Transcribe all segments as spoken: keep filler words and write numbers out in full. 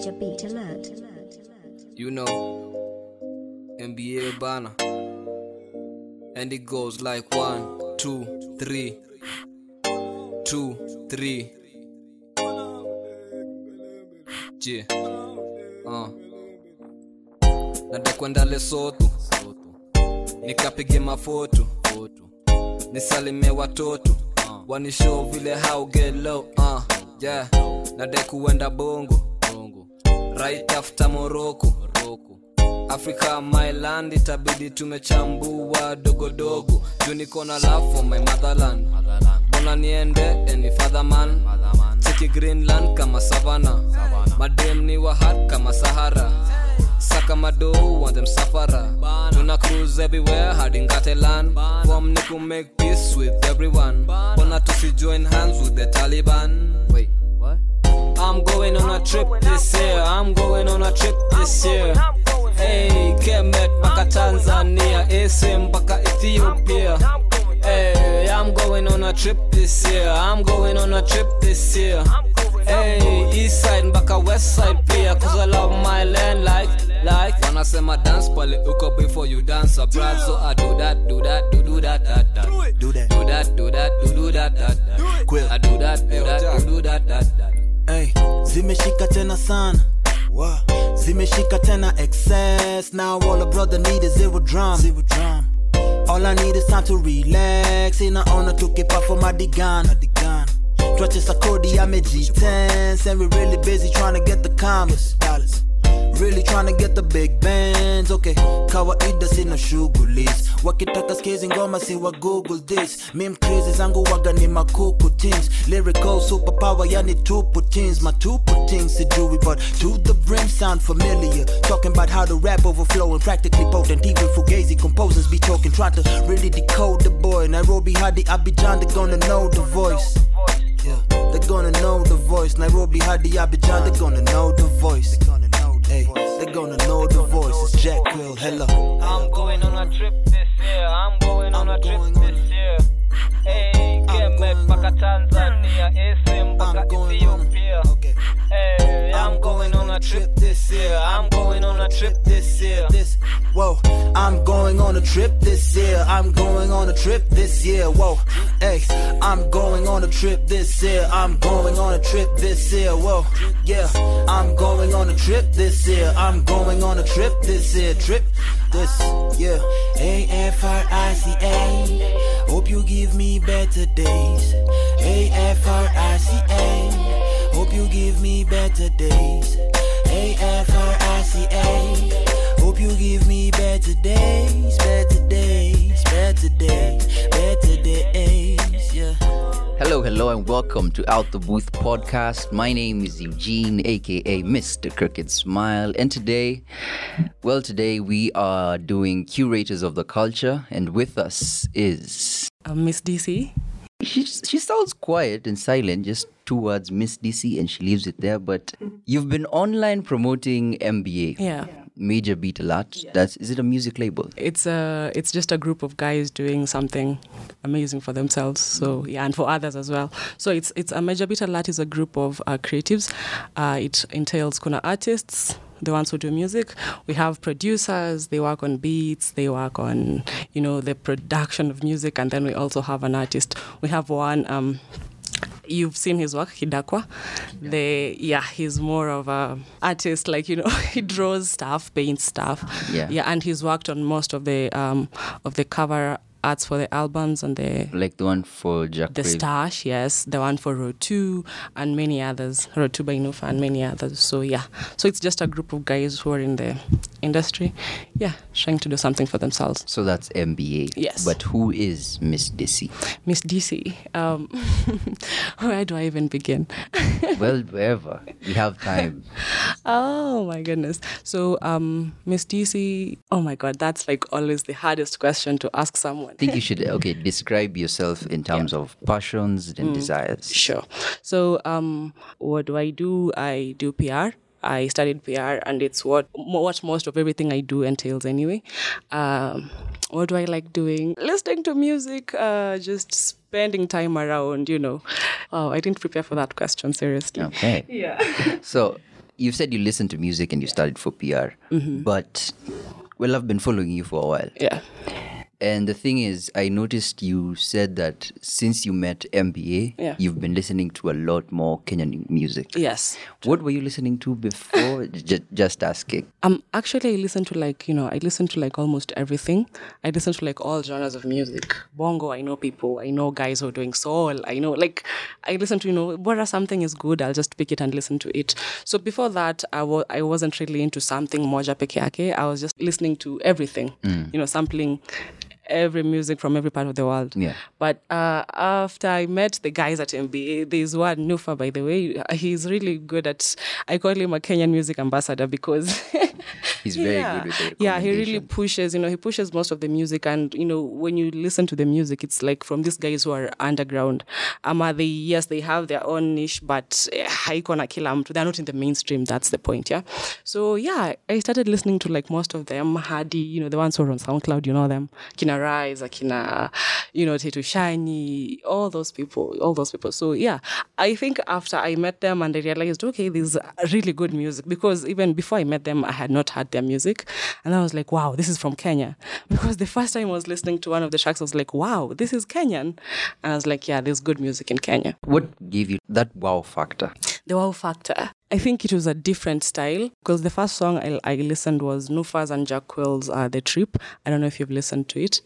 Major beat alert. You know, N B A banner. And it goes like one, two, three. Two, three. Yeah. Uh. Nada kwenda Lesotho. Nikapige mafoto. Nisalime watoto. Wanishow vile how get low. Uh. Yeah. Nada kuenda Bongo. Right after Morocco. Africa my land, itabidi tumechambua dogo dogo. Juu niko na love for my motherland. Bona niende any father man. Take Greenland kama savannah. Madem ni wahat kama Sahara. Saka mado want them safara. Tuna cruise everywhere hard in Catalan. Form niku make peace with everyone. Bona tusi join hands with the Taliban. Wait, what? I'm going on a trip this year. I'm going on a trip this year. Hey, Kemet mpaka Tanzania, Ese mpaka Ethiopia. Hey, I'm going on a trip this year. I'm going on a trip this year. Hey, east side mpaka west side pia. Cause I love my land like, like wanasema dance pale uko before you dance abroad. So I do that, do that, do do that, that, that. Do that, do that, do that, do do that, that, that. I do that, do that, do do that, that, that. Hey, zimeshika tena sana. Wow. Zimeshika tena excess. Now all a brother need is zero drum. Zero drum. All I need is time to relax. Ina ona tukipa for madigan. Madigan. Twatch is a kodi ameji-tense. And we really busy trying to get the commas. Dollars. Really trying to get the big bands. Okay, kawaida sina shugulis. Wakitaka skizi ngoma si wa Google this. Mim crazy zangu waga ni makuku teams. Lyrical superpower yani tupu teams. My tupu teams si do but to the brim sound familiar. Talking about how the rap overflowing practically potent. Even Fugazi composers be talking. Trying to really decode the boy. Nairobi Hadi Abidjan, they gonna know the voice. Yeah, they're gonna know the voice. Nairobi Hadi Abidjan, they're gonna know the voice. Hey, they're gonna know the voice. It's Jack Quill, hello. I'm going on a trip this year. I'm going on a trip this year. Hey, Kemet mpaka Tanzania, Ese mpaka Ethiopia. Hey, I'm going on a trip this year. I'm going on a trip this year. This, whoa, I'm going on a trip this year. I'm going on a trip this year. Whoa, hey, I'm going on a trip this year. I'm going on a trip this year. Whoa, yeah, I'm going on a trip this year. I'm going on a trip this year. Trip this, yeah. A F R I C A. Hope you give me better days. A F R I C A. Hope you give me better days. A F R I C A. Hope you give me better days, better days, better days, better days, yeah. Hello, hello, and welcome to Out the Booth podcast. My name is Eugene, aka Mister Crooked Smile, and today, well, today we are doing Curators of the Culture, and with us is uh, Miss D C. She she sounds quiet and silent, just two words, Miss D C, and she leaves it there. But you've been online promoting M B A. Yeah. Major Beat Alert. Yeah. That's is it a music label? It's a it's just a group of guys doing something amazing for themselves. So yeah, and for others as well. So it's it's a Major Beat Alert is a group of uh, creatives. Uh, it entails kuna artists, the ones who do music. We have producers, they work on beats, they work on, you know, the production of music, and then we also have an artist. We have one, um, you've seen his work, Hidakwa. Yeah. The, yeah, he's more of a artist, like, you know, he draws stuff, paints stuff. Yeah. Yeah, and he's worked on most of the um of the cover arts for the albums and the like the one for Jack the Brave. Stash, yes, the one for Road two and many others, Road two by Nufa and many others. So yeah, so it's just a group of guys who are in the industry, yeah, trying to do something for themselves. So that's M B A. Yes. But who is Miss D C? Miss D C. Um, where do I even begin? Well, wherever we have time. Oh my goodness. So um, Miss D C. Oh my God, that's like always the hardest question to ask someone. I think you should, okay, describe yourself in terms yeah. of passions and mm, desires. Sure. So um, what do I do? I do P R. I studied P R, and it's what what most of everything I do entails anyway. Um, what do I like doing? Listening to music, uh, just spending time around, you know. Oh, I didn't prepare for that question, seriously. Okay. Yeah. So you've said you listened to music and you started for P R, Mm-hmm. but well, I've been following you for a while. Yeah. And the thing is, I noticed you said that since you met M B A, Yeah. you've been listening to a lot more Kenyan music. Yes. What were you listening to before? J- just asking. Um, actually, I listen to like, you know, I listen to like almost everything. I listen to like all genres of music. Bongo, I know people. I know guys who are doing soul. I know, like, I listen to, you know, whether something is good, I'll just pick it and listen to it. So before that, I wa- I wasn't really into something moja peke yake. I was just listening to everything, you know, sampling every music from every part of the world. Yeah. But uh, after I met the guys at M B A, there's one, Nufa, by the way. He's really good at, I call him a Kenyan music ambassador because He's very yeah. good with the Yeah, he really recommendation. pushes, you know, he pushes most of the music. And, you know, when you listen to the music, it's like from these guys who are underground. Um, are they, yes, they have their own niche, but eh, haiko na kila mtu. They're not in the mainstream. That's the point, yeah? So, yeah, I started listening to like most of them. Hadi, you know, the ones who are on SoundCloud, you know them. Kina Rise, Kina, you know, Tetu Shiny, all those people, all those people. So, yeah, I think after I met them and I realized, okay, this is really good music, because even before I met them, I had not heard their music. And I was like, wow, this is from Kenya. Because the first time I was listening to one of the tracks, I was like, wow, this is Kenyan. And I was like, yeah, there's good music in Kenya. What gave you that wow factor? The wow factor. I think it was a different style, because the first song I, I listened was Nufa's and Jack Quill's uh, The Trip. I don't know if you've listened to it.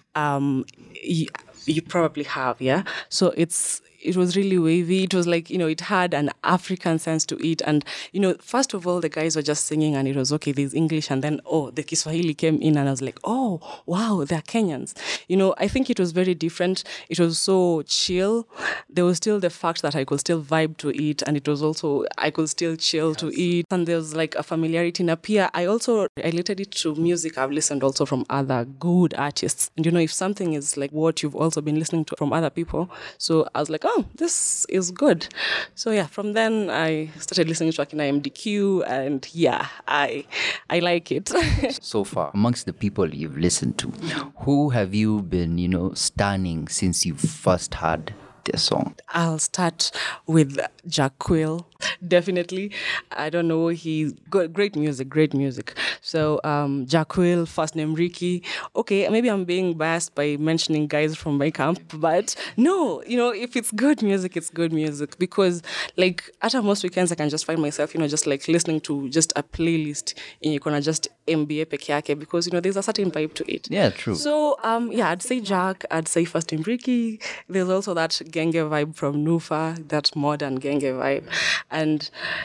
Um, you, you probably have, yeah? So it's it was really wavy. It was like, you know, it had an African sense to it. And, you know, first of all, the guys were just singing and it was, okay, there's English. And then, oh, the Kiswahili came in and I was like, oh, wow, they're Kenyans. You know, I think it was very different. It was so chill. There was still the fact that I could still vibe to it. And it was also, I could still chill yes. to it. And there was like a familiarity. And appear. I also related it to music I've listened also from other good artists. And, you know, if something is like what you've also been listening to from other people. So I was like, oh, this is good. So yeah, from then I started listening to Akina M D Q, and yeah, I I like it. So far, amongst the people you've listened to, who have you been, you know, stunning since you first heard their song? I'll start with Jack Quill. Definitely. I don't know. He's got great music, great music. So um, Jack Quill, first name Ricky. Okay, maybe I'm being biased by mentioning guys from my camp, but no, you know, if it's good music, it's good music. Because like at most weekends, I can just find myself, you know, just like listening to just a playlist and you're gonna just M B A peke yake, because, you know, there's a certain vibe to it. Yeah, true. So um, yeah, I'd say Jack, I'd say first name Ricky. There's also that Genge vibe from Nufa, that modern Genge vibe. And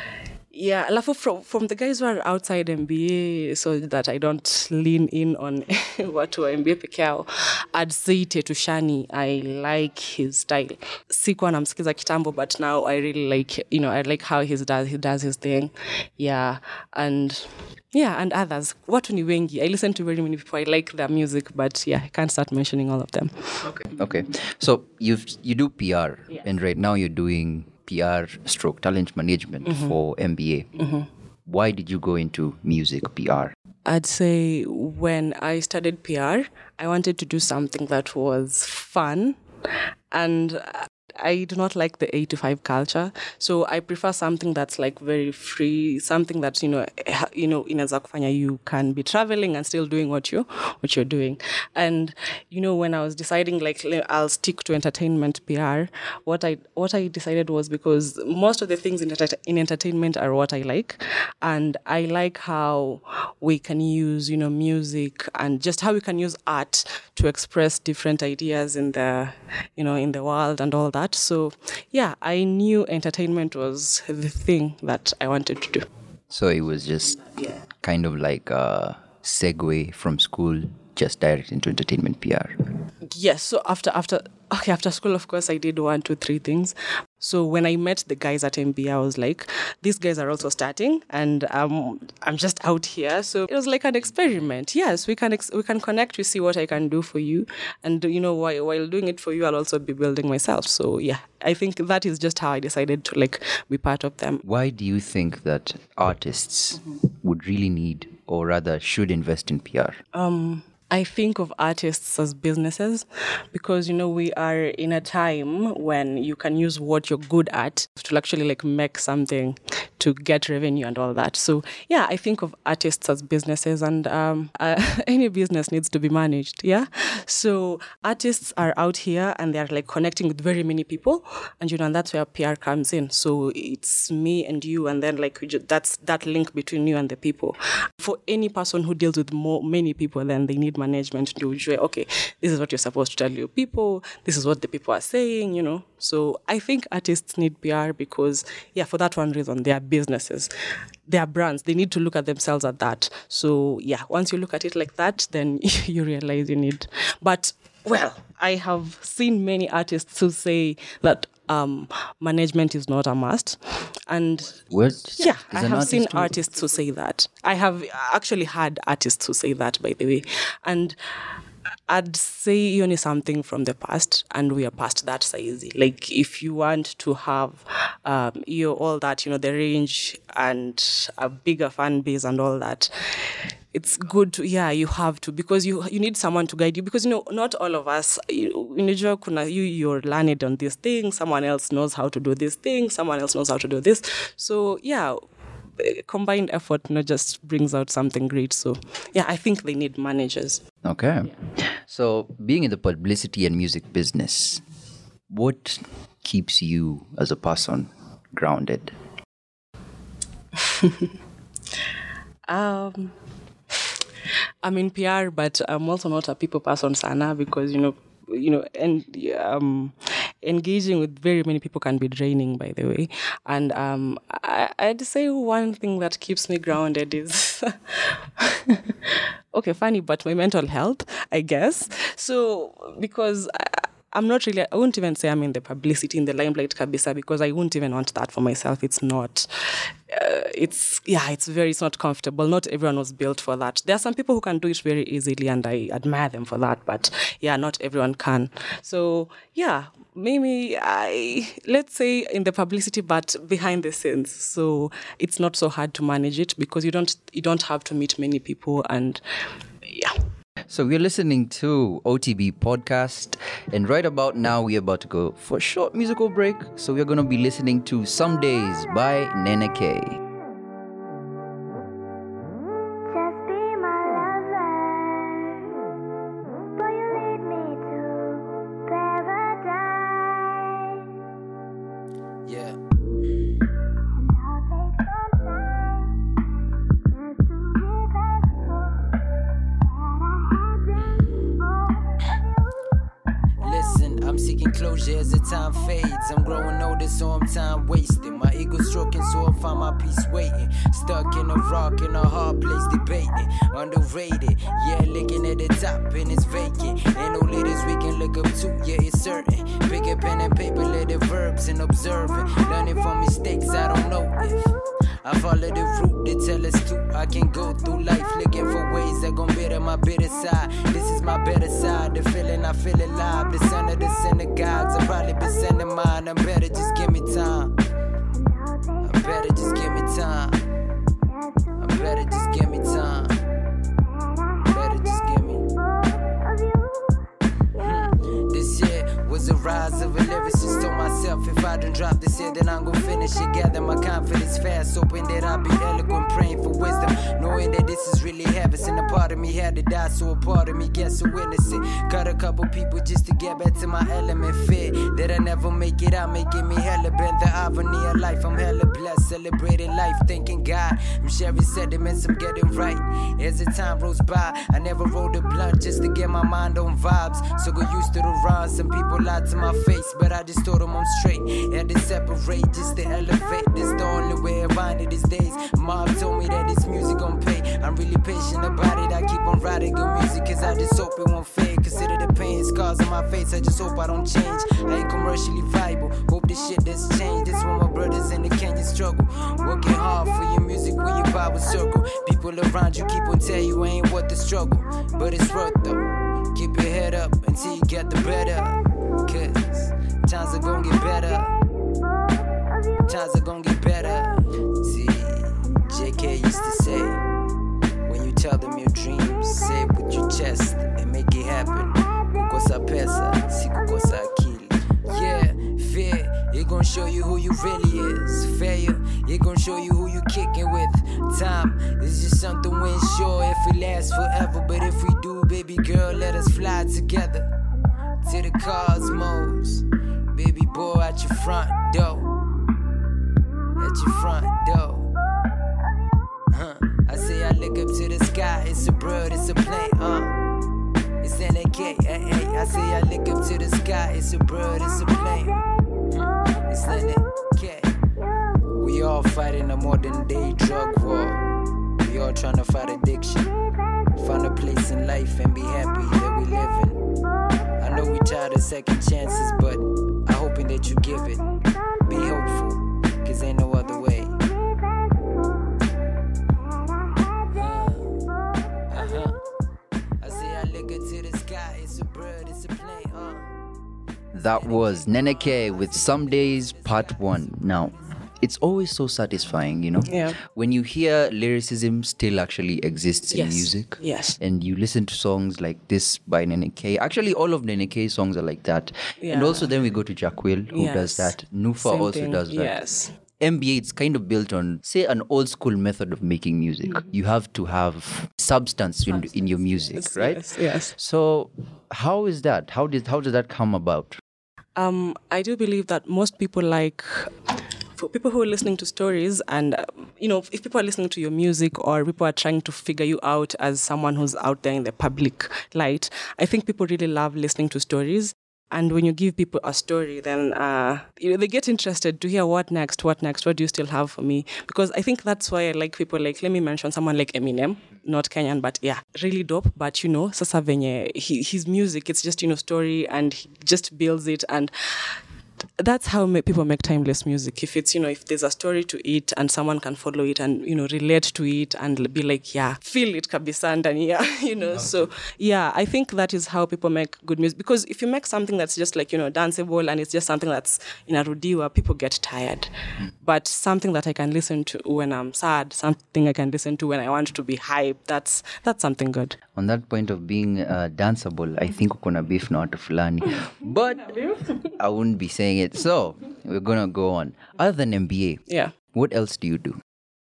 yeah, alafu from, from the guys who are outside M B A, so that I don't lean in on watu wa M B A peke yao, I'd say Tetu Shani. I like his style. Sikuwa namsikiza kitambo, but now I really like, you know, I like how he does, he does his thing. Yeah, and yeah, and others. Watu ni wengi. I listen to very many people. I like their music, but yeah, I can't start mentioning all of them. Okay. Okay. So you you do P R, yeah. and right now you're doing P R stroke talent management mm-hmm. for M B A. Mm-hmm. Why did you go into music P R? I'd say when I studied P R, I wanted to do something that was fun, and I do not like the eight to five culture. So I prefer something that's like very free, something that, you know, you know, inaweza kufanya you can be traveling and still doing what you what you're doing. And, you know, when I was deciding like I'll stick to entertainment P R, what I what I decided was because most of the things in, in entertainment are what I like. And I like how we can use, you know, music and just how we can use art to express different ideas in the, you know, in the world and all that. So, yeah, I knew entertainment was the thing that I wanted to do. So it was just yeah. kind of like a segue from school, just direct into entertainment P R. Yes. So after after okay after school, of course, I did one, two, three things. So when I met the guys at M B A, I was like, these guys are also starting, and um, I'm just out here. So it was like an experiment. Yes, we can ex- we can connect. We see what I can do for you, and you know, while while doing it for you, I'll also be building myself. So yeah, I think that is just how I decided to like be part of them. Why do you think that artists mm-hmm. would really need, or rather, should invest in P R? Um. I think of artists as businesses because, you know, we are in a time when you can use what you're good at to actually like make something to get revenue and all that. So yeah, I think of artists as businesses, and um, uh, any business needs to be managed. Yeah, so artists are out here and they're like connecting with very many people, and you know, and that's where P R comes in. So it's me and you, and then like we just, that's that link between you and the people. For any person who deals with more many people, then they need management to ensure, okay, this is what you're supposed to tell your people, this is what the people are saying, you know. So I think artists need P R because, yeah, for that one reason, they are businesses, they are brands. They need to look at themselves at that. So yeah, once you look at it like that, then you realize you need. But well, I have seen many artists who say that um, management is not a must. And what? Yeah, Is I an have seen artist who- artists who say that. I have actually had artists who say that, by the way. And I'd say only something from the past, and we are past that size. Like, if you want to have um, you know, all that, you know, the range and a bigger fan base and all that, it's good to, yeah, you have to, because you you need someone to guide you, because, you know, not all of us, you, you, you you're learned on this thing, someone else knows how to do this thing, someone else knows how to do this. So, yeah, combined effort, you know, just brings out something great. So, yeah, I think they need managers. Okay. So, being in the publicity and music business, what keeps you as a person grounded? um, I'm in P R, but I'm also not a people person, Sana, because, you know, you know, and um, engaging with very many people can be draining, by the way. And um, I, I'd say one thing that keeps me grounded is, okay, funny, but my mental health, I guess. So, because I, I'm not really, I won't even say I'm in the publicity, in the limelight, kabisa, because I wouldn't even want that for myself. It's not, uh, it's, yeah, it's very, it's not comfortable. Not everyone was built for that. There are some people who can do it very easily, and I admire them for that, but yeah, not everyone can. So, yeah, maybe I, let's say in the publicity, but behind the scenes. So it's not so hard to manage it, because you don't, you don't have to meet many people, and yeah. So we're listening to O T B Podcast, and right about now we're about to go for a short musical break. So we're going to be listening to Some Days by Nene K. Just be my lover, boy, you lead me to paradise. Yeah. And I'll take some time just to be thankful that I had this for you. Listen, I'm seeking closure as the time fades. I'm growing older, so I'm time wasting. My ego stroking, so I find my peace waiting. Stuck in a rock in a hard place, debating. Underrated, yeah, looking at the top and it's vacant. Ain't no leaders we can look up to, yeah, it's certain. Pick a pen and paper, let the verbs and observing. Learning from mistakes, I don't know if I follow the route they tell us to. I can go through life looking for ways that gon' better my bitter side. This is my better side, the feeling I feel alive. The son of the synagogues, I probably been sending mine. I'm better, just give me time. I'm better, just give me time. I'm better, just give me time. Better, just give me. Hmm. This year was a rise of a lyricist. Told myself if I don't drop this year, then I'm gon' finish it. Gather my confidence fast, hoping that I'll be eloquent, praying for wisdom, knowing that this is really heaven. And a part of me had to die, so a part of me gets to witness it. Cut a couple people just to get back to my element. Fear that I never make it out, making me hella bent. The irony of life, I'm hella blessed, celebrating life, thanking God. I'm sharing sediments, I'm getting right. As the time rolls by, I never rolled a blunt just to get my mind on vibes. So go used to the run, some people lied to my face, but I just told them I'm straight. Had to separate just to elevate. This the only way around it these days. Mom told me that this music gon' pay. I'm really patient about it. I keep on writing good music, cause I just hope it won't fade. Consider the pain, scars on my face. I just hope I don't change. I ain't commercially viable. Hope this shit does change. This one my brothers in the Kenya struggle. Working hard for your music with your power circle. People around you keep on tell you ain't worth the struggle, but it's worth though. Keep your head up until you get the better. Cause times are gonna get better. Times are gonna get better. See, J K used to say, when you tell them your dreams, say it with your chest and make it happen. Kukosa pesa, si kukosa akili. Yeah, fear, it gon' gon' show you who you really is. Failure, it gon' show you who you kicking with. Time is just something we ain't sure if it lasts forever, but if we do, baby girl, let us fly together to the cosmos. Baby boy, at your front door, at your front door. Huh. I say I look up to the sky, it's a bird, it's a plane, uh. It's N A K, ay, ay. I say I look up to the sky, it's a bird, it's a plane. Mm. It's N A K. We all fighting a modern day drug war. We all trying to fight addiction. Find a place in life and be happy that we living. I know we tired of second chances, but I'm hoping that you give it. Be hopeful, cause ain't no other way. Uh-huh. I say I look up to the sky, it's a bird, it's a plane, uh. That was Neneke with Some Days Part one. Now, it's always so satisfying, you know? Yeah. When you hear lyricism still actually exists in Yes. music. Yes. And you listen to songs like this by Neneke. Actually, all of Neneke's songs are like that. And Yeah. also then we go to Jacquil, who does Yes. that. Nufa Same also thing. does that. Yes. M B A, it's kind of built on, say, an old school method of making music. You have to have substance in, in your music, Yes, right? yes, yes. So how is that? How did how did that come about? Um, I do believe that most people like, for people who are listening to stories and, uh, you know, if people are listening to your music or people are trying to figure you out as someone who's out there in the public light, I think people really love listening to stories. And when you give people a story, then uh, you know, they get interested to hear what next, what next, what do you still have for me? Because I think that's why I like people like, let me mention someone like Eminem, not Kenyan, but yeah, really dope. But you know, sasa venye, he, his music, it's just, you know, story and he just builds it. And that's how ma- people make timeless music. If it's, you know, if there's a story to it and someone can follow it and, you know, relate to it and be like, yeah, feel it kabisa ndani ya, you know. Okay. So, yeah, I think that is how people make good music. Because if you make something that's just like, you know, danceable and it's just something that's inarudiwa, people get tired. Mm. But something that I can listen to when I'm sad, something I can listen to when I want to be hyped, that's that's something good. On that point of being uh, danceable, I think uko na beef na watu fulani. But I wouldn't be saying it. So, we're going to go on. Other than M B A, yeah. What else do you do?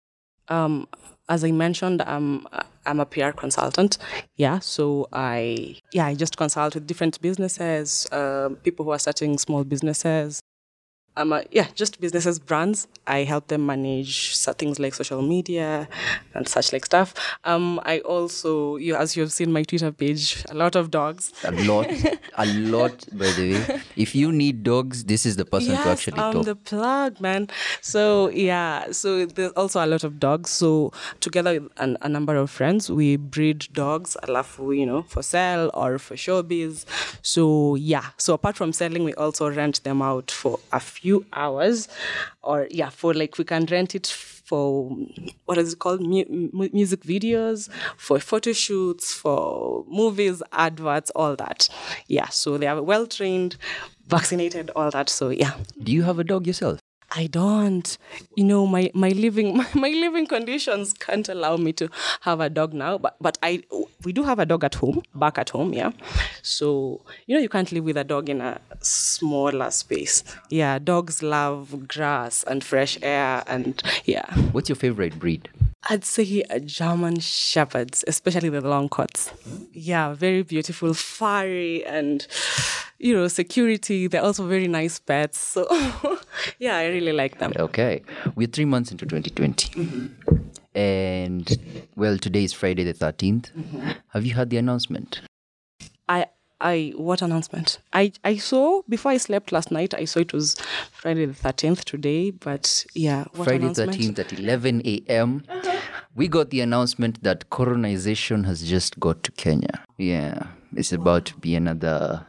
Um, as I mentioned, I'm I'm a P R consultant. Yeah, so I yeah I just consult with different businesses, uh, people who are starting small businesses. Um, uh, yeah, just businesses, brands. I help them manage so- things like social media and such like stuff. Um, I also, you as you have seen my Twitter page, a lot of dogs. A lot, a lot, by the way. If you need dogs, this is the person yes, to actually I'm talk. the plug, man. So yeah, so there's also a lot of dogs. So together with an, a number of friends, we breed dogs, alafu, you know, for sale or for showbiz. So yeah, so apart from selling, we also rent them out for a few hours, or yeah, for like we can rent it for what is it called, Mu- mu- music videos, for photo shoots, for movies, adverts, all that. Yeah, so they are well trained, vaccinated, all that. So yeah. Do you have a dog yourself? I don't. You know, my, my living my, my living conditions can't allow me to have a dog now. But but I we do have a dog at home, back at home, yeah. So, you know, you can't live with a dog in a smaller space. Yeah, dogs love grass and fresh air and yeah. What's your favorite breed? I'd say uh, German shepherds, especially the long coats. Yeah, very beautiful, furry, and, you know, security. They're also very nice pets. So, yeah, I really like them. Okay. We're three months into twenty twenty. Mm-hmm. And, well, today is Friday the thirteenth. Mm-hmm. Have you heard the announcement? I... I what announcement? I, I saw before I slept last night. I saw it was Friday the thirteenth today, but yeah, what Friday announcement? thirteenth at eleven a.m. We got the announcement that coronization has just got to Kenya. Yeah, it's about to be another.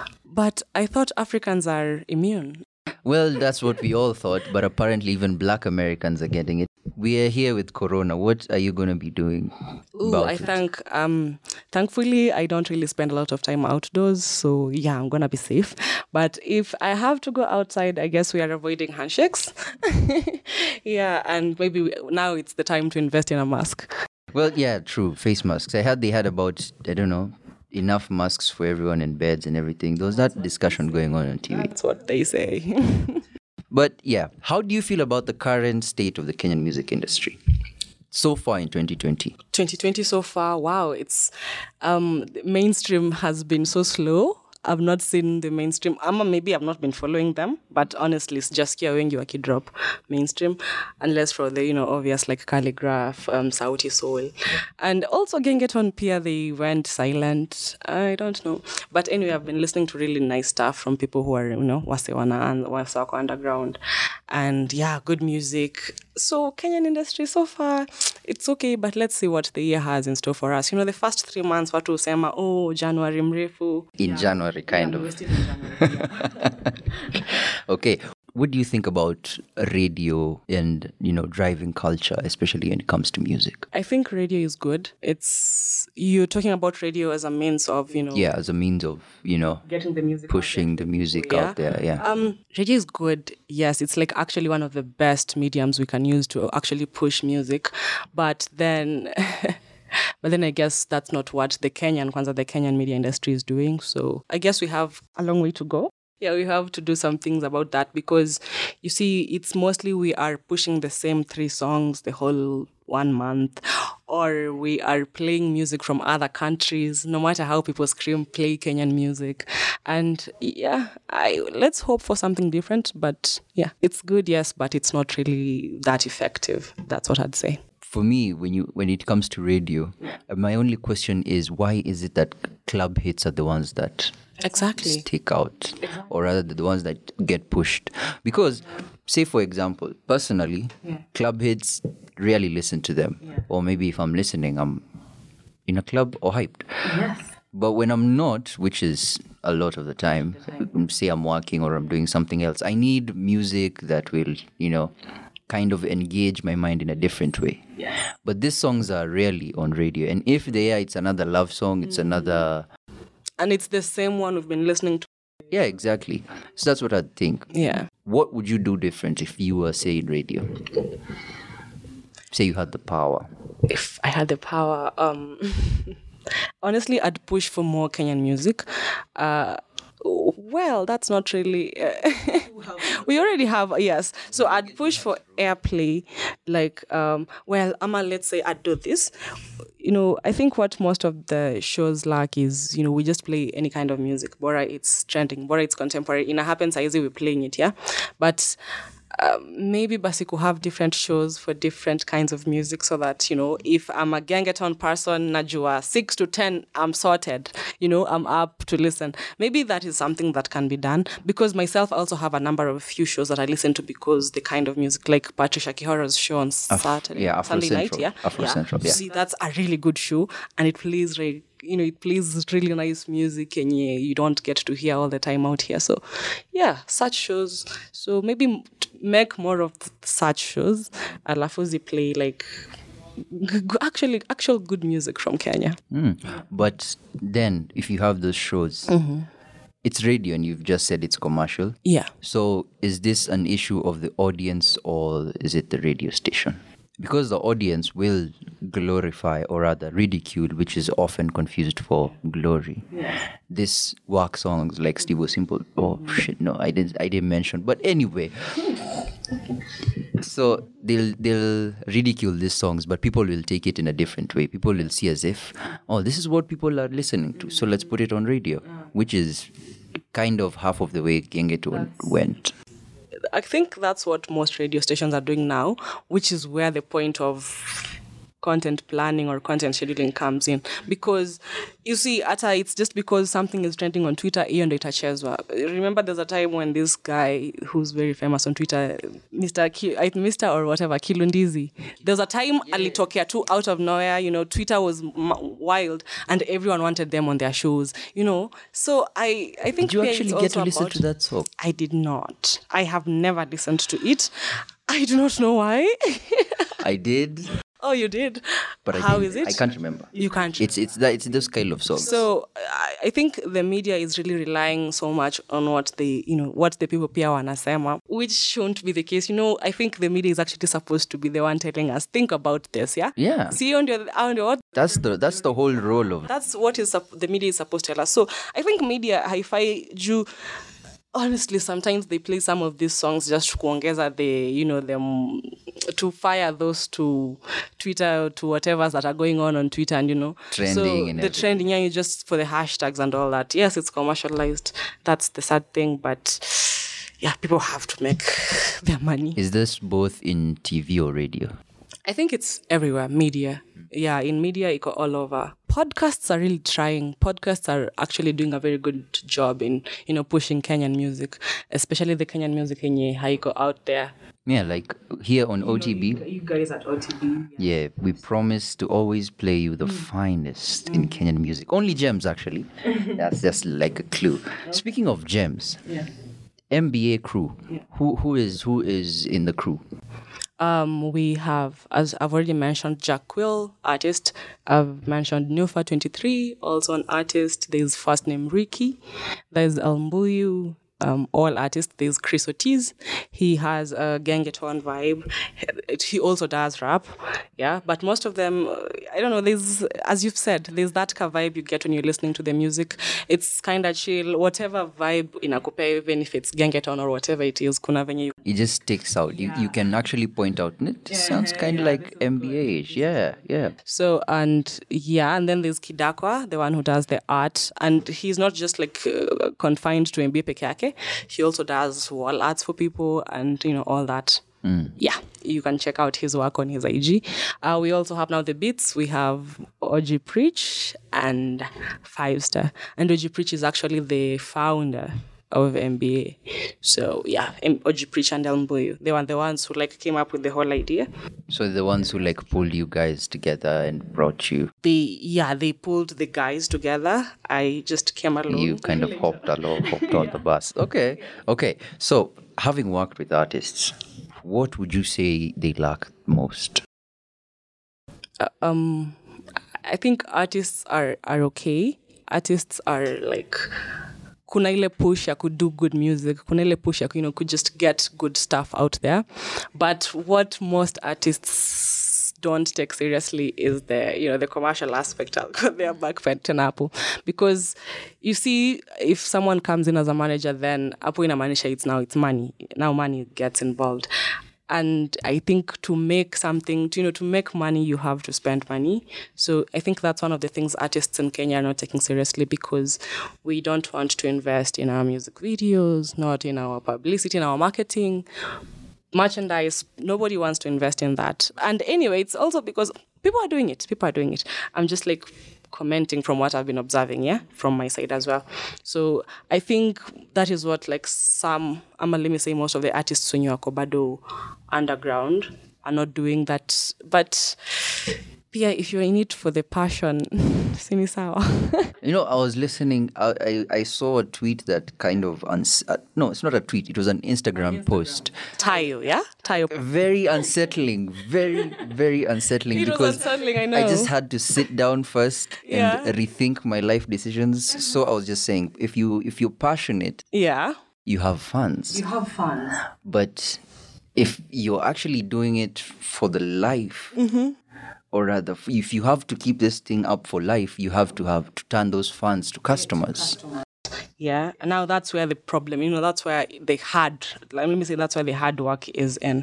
But I thought Africans are immune. Well, that's what we all thought, but apparently even Black Americans are getting it. We are here with Corona. What are you going to be doing Ooh, about I it? think, um, thankfully, I don't really spend a lot of time outdoors. So, yeah, I'm going to be safe. But if I have to go outside, I guess we are avoiding handshakes. Yeah, and maybe we, now it's the time to invest in a mask. Well, yeah, true. Face masks. I heard they had about, I don't know, enough masks for everyone in beds and everything. There was that discussion going on on T V. That's what they say. But yeah, how do you feel about the current state of the Kenyan music industry so far in twenty twenty? twenty twenty so far, wow, it's um the mainstream has been so slow. I've not seen the mainstream. Ama maybe I've not been following them, but honestly, it's just here when you drop mainstream, unless for the you know obvious like Calligraph, um, Sauti Soul, and also Gengeton Pia. They went silent. I don't know, but anyway, I've been listening to really nice stuff from people who are you know Wasewana and Wasako Underground, and yeah, good music. So Kenyan industry so far, it's okay, but let's see what the year has in store for us. You know, the first three months, watu husema, oh, January mrefu. In January, kind Yeah, of. we're still in January, yeah. Okay. What do you think about radio and, you know, driving culture, especially when it comes to music? I think radio is good. It's you're talking about radio as a means of, you know, Yeah, as a means of, you know, getting the music out pushing the music out there. Yeah. Um, radio is good. Yes, it's like actually one of the best mediums we can use to actually push music. But then, but then I guess that's not what the Kenyan, kwanza the Kenyan media industry is doing. So I guess we have a long way to go. Yeah, we have to do some things about that because you see, it's mostly we are pushing the same three songs the whole one month, or we are playing music from other countries. No matter how people scream, play Kenyan music, and yeah, I let's hope for something different. But yeah, it's good, yes, but it's not really that effective. That's what I'd say. For me, when you when it comes to radio, uh, my only question is why is it that club hits are the ones that Exactly. stick out, or rather the ones that get pushed? Because, say for example, personally, club hits rarely listen to them, or maybe if I'm listening, I'm in a club or hyped. But when I'm not, which is a lot of the time, say I'm working or I'm doing something else, I need music that will, you know, kind of engage my mind in a different way. But these songs are rarely on radio. And if they are, it's another love song, it's another... And it's the same one we've been listening to. Yeah, exactly. So that's what I think. Yeah. What would you do different if you were, say, in radio? Say you had the power. If I had the power, um, honestly, I'd push for more Kenyan music. Uh, well, that's not really. Uh, we already have, yes. So I'd push for airplay. Like, um, well, Ama, let's say I'd do this. You know, I think what most of the shows lack is, you know, we just play any kind of music. Bora it's trending, Bora it's contemporary. In a happens, easy we're playing it, yeah? But um, maybe basi could have different shows for different kinds of music so that, you know, if I'm a Gengeton person, najua, six to ten, I'm sorted. You know, I'm up to listen. Maybe that is something that can be done because myself I also have a number of few shows that I listen to because the kind of music, like Patricia Kihora's show on Saturday, yeah, Afro Sunday night, Central. yeah? Afro yeah. Central, yeah. See, that's a really good show and it plays like, you know, it plays really nice music and yeah, you don't get to hear all the time out here. So, yeah, such shows. So maybe m- make more of such shows. Alafuzi play like g- g- actually actual good music from Kenya. Mm. But then, if you have those shows, it's radio and you've just said it's commercial. Yeah. So is this an issue of the audience or is it the radio station? Because the audience will glorify or rather ridicule, which is often confused for glory. This work songs like Steve O Simple. Oh shit, no, I didn't I didn't mention. But anyway. So they'll they'll ridicule these songs, but people will take it in a different way. People will see as if, oh, this is what people are listening to, so let's put it on radio, which is kind of half of the way Gengeton went. I think that's what most radio stations are doing now, which is where the point of content planning or content scheduling comes in. Because you see, ata it's just because something is trending on Twitter, hiyo ndo itachezwa. Remember there's a time when this guy who's very famous on Twitter, Mister Ki, Mister or whatever, Kilundizi, there was a time alitokea too out of nowhere, you know, Twitter was m- wild and everyone wanted them on their shows, you know. So I, I think Did you pia actually it's get to also listen about- to that song? I did not. I have never listened to it. I do not know why. I did, Oh, you did? but I How didn't- is it? I can't remember. You can't. It's it's that it's those kind of songs. So I, I think the media is really relying so much on what the you know what the people pia wanasema, which shouldn't be the case. You know, I think the media is actually supposed to be the one telling us think about this. Yeah. Yeah. See on the on the what. That's the that's the whole role of That's what is sup- the media is supposed to tell us. So I think media hi-fi Jew. honestly, sometimes they play some of these songs just to kuongeza the, you know, them to fire those to Twitter, to whatever's that are going on on Twitter, and you know, Trending so and the everything. trending, yeah, you just for the hashtags and all that. Yes, it's commercialized. That's the sad thing, but yeah, people have to make their money. Is this both in T V or radio? I think it's everywhere, media. Yeah, in media, it go all over. Podcasts are really trying. Podcasts are actually doing a very good job in, you know, pushing Kenyan music, especially the Kenyan music in haiko out there. Yeah, like here on O T B. You guys at O T B. Yeah, we promise to always play you the finest in Kenyan music. Only gems, actually. That's just like a clue. Speaking of gems, Yeah. M B A crew. Who who is who is in the crew? Um, we have, as I've already mentioned, Jack Quill, artist. I've mentioned Nufa twenty-three, also an artist. There's first name Ricky. There's Almbuyu, um, all artists. There's Chris Ortiz. He has a Gengeton vibe. He also does rap, yeah. But most of them, uh, I don't know, there's, as you've said, there's that ka vibe you get when you're listening to the music. It's kind of chill, whatever vibe inakupe, even if it's Gengeton or whatever it is, kuna venye you It just sticks out. You you can actually point out, it sounds kind of like M B A-ish. Yeah, yeah. So, and yeah, and then there's Kidakwa, the one who does the art. And he's not just like uh, confined to M B A peke yake. He also does wall arts for people and, you know, all that. Yeah, you can check out his work on his I G. Uh, we also have now the beats. We have O G Preach and Five Star. And O G Preach is actually the founder of M B A. So yeah, M- O G Preach and Elmboy, they were the ones who like came up with the whole idea. So the ones who like pulled you guys together and brought you, They yeah, they pulled the guys together. I just came along. you kind of hopped along, hopped on the bus. Okay, okay. So having worked with artists, what would you say they lack most? um I think artists are are okay. Artists are like kuna ile push ya could do good music, kuna ile push ya you know could just get good stuff out there. But what most artists don't take seriously is the you know the commercial aspect. I'll go there back to Apple, because you see, if someone comes in as a manager, then Apple in a manager, it's now it's money. Now money gets involved. And I think to make something, to, you know, to make money, you have to spend money. So I think that's one of the things artists in Kenya are not taking seriously, because we don't want to invest in our music videos, not in our publicity, in our marketing, merchandise. Nobody wants to invest in that. And anyway, it's also because people are doing it. People are doing it. I'm just like commenting from what I've been observing, yeah, from my side as well. So I think that is what like some, um, let me say most of the artists when you are Kobado underground are not doing that. But yeah, if you're in it for the passion, sini sawa. You know, I was listening. I I, I saw a tweet that kind of uns- uh, no, it's not a tweet. It was an Instagram, post. Tayo, yeah, Tayo. Very unsettling. Very very unsettling. It was because unsettling, I I know. just had to sit down first and Yeah. rethink my life decisions. So I was just saying, if you if you're passionate, Yeah. you have funds. have fun. But if you're actually doing it for the life, or rather, if you have to keep this thing up for life, you have to have to turn those funds to customers. Yeah, and now that's where the problem, you know, that's where the hard, let me say, that's where the hard work is in.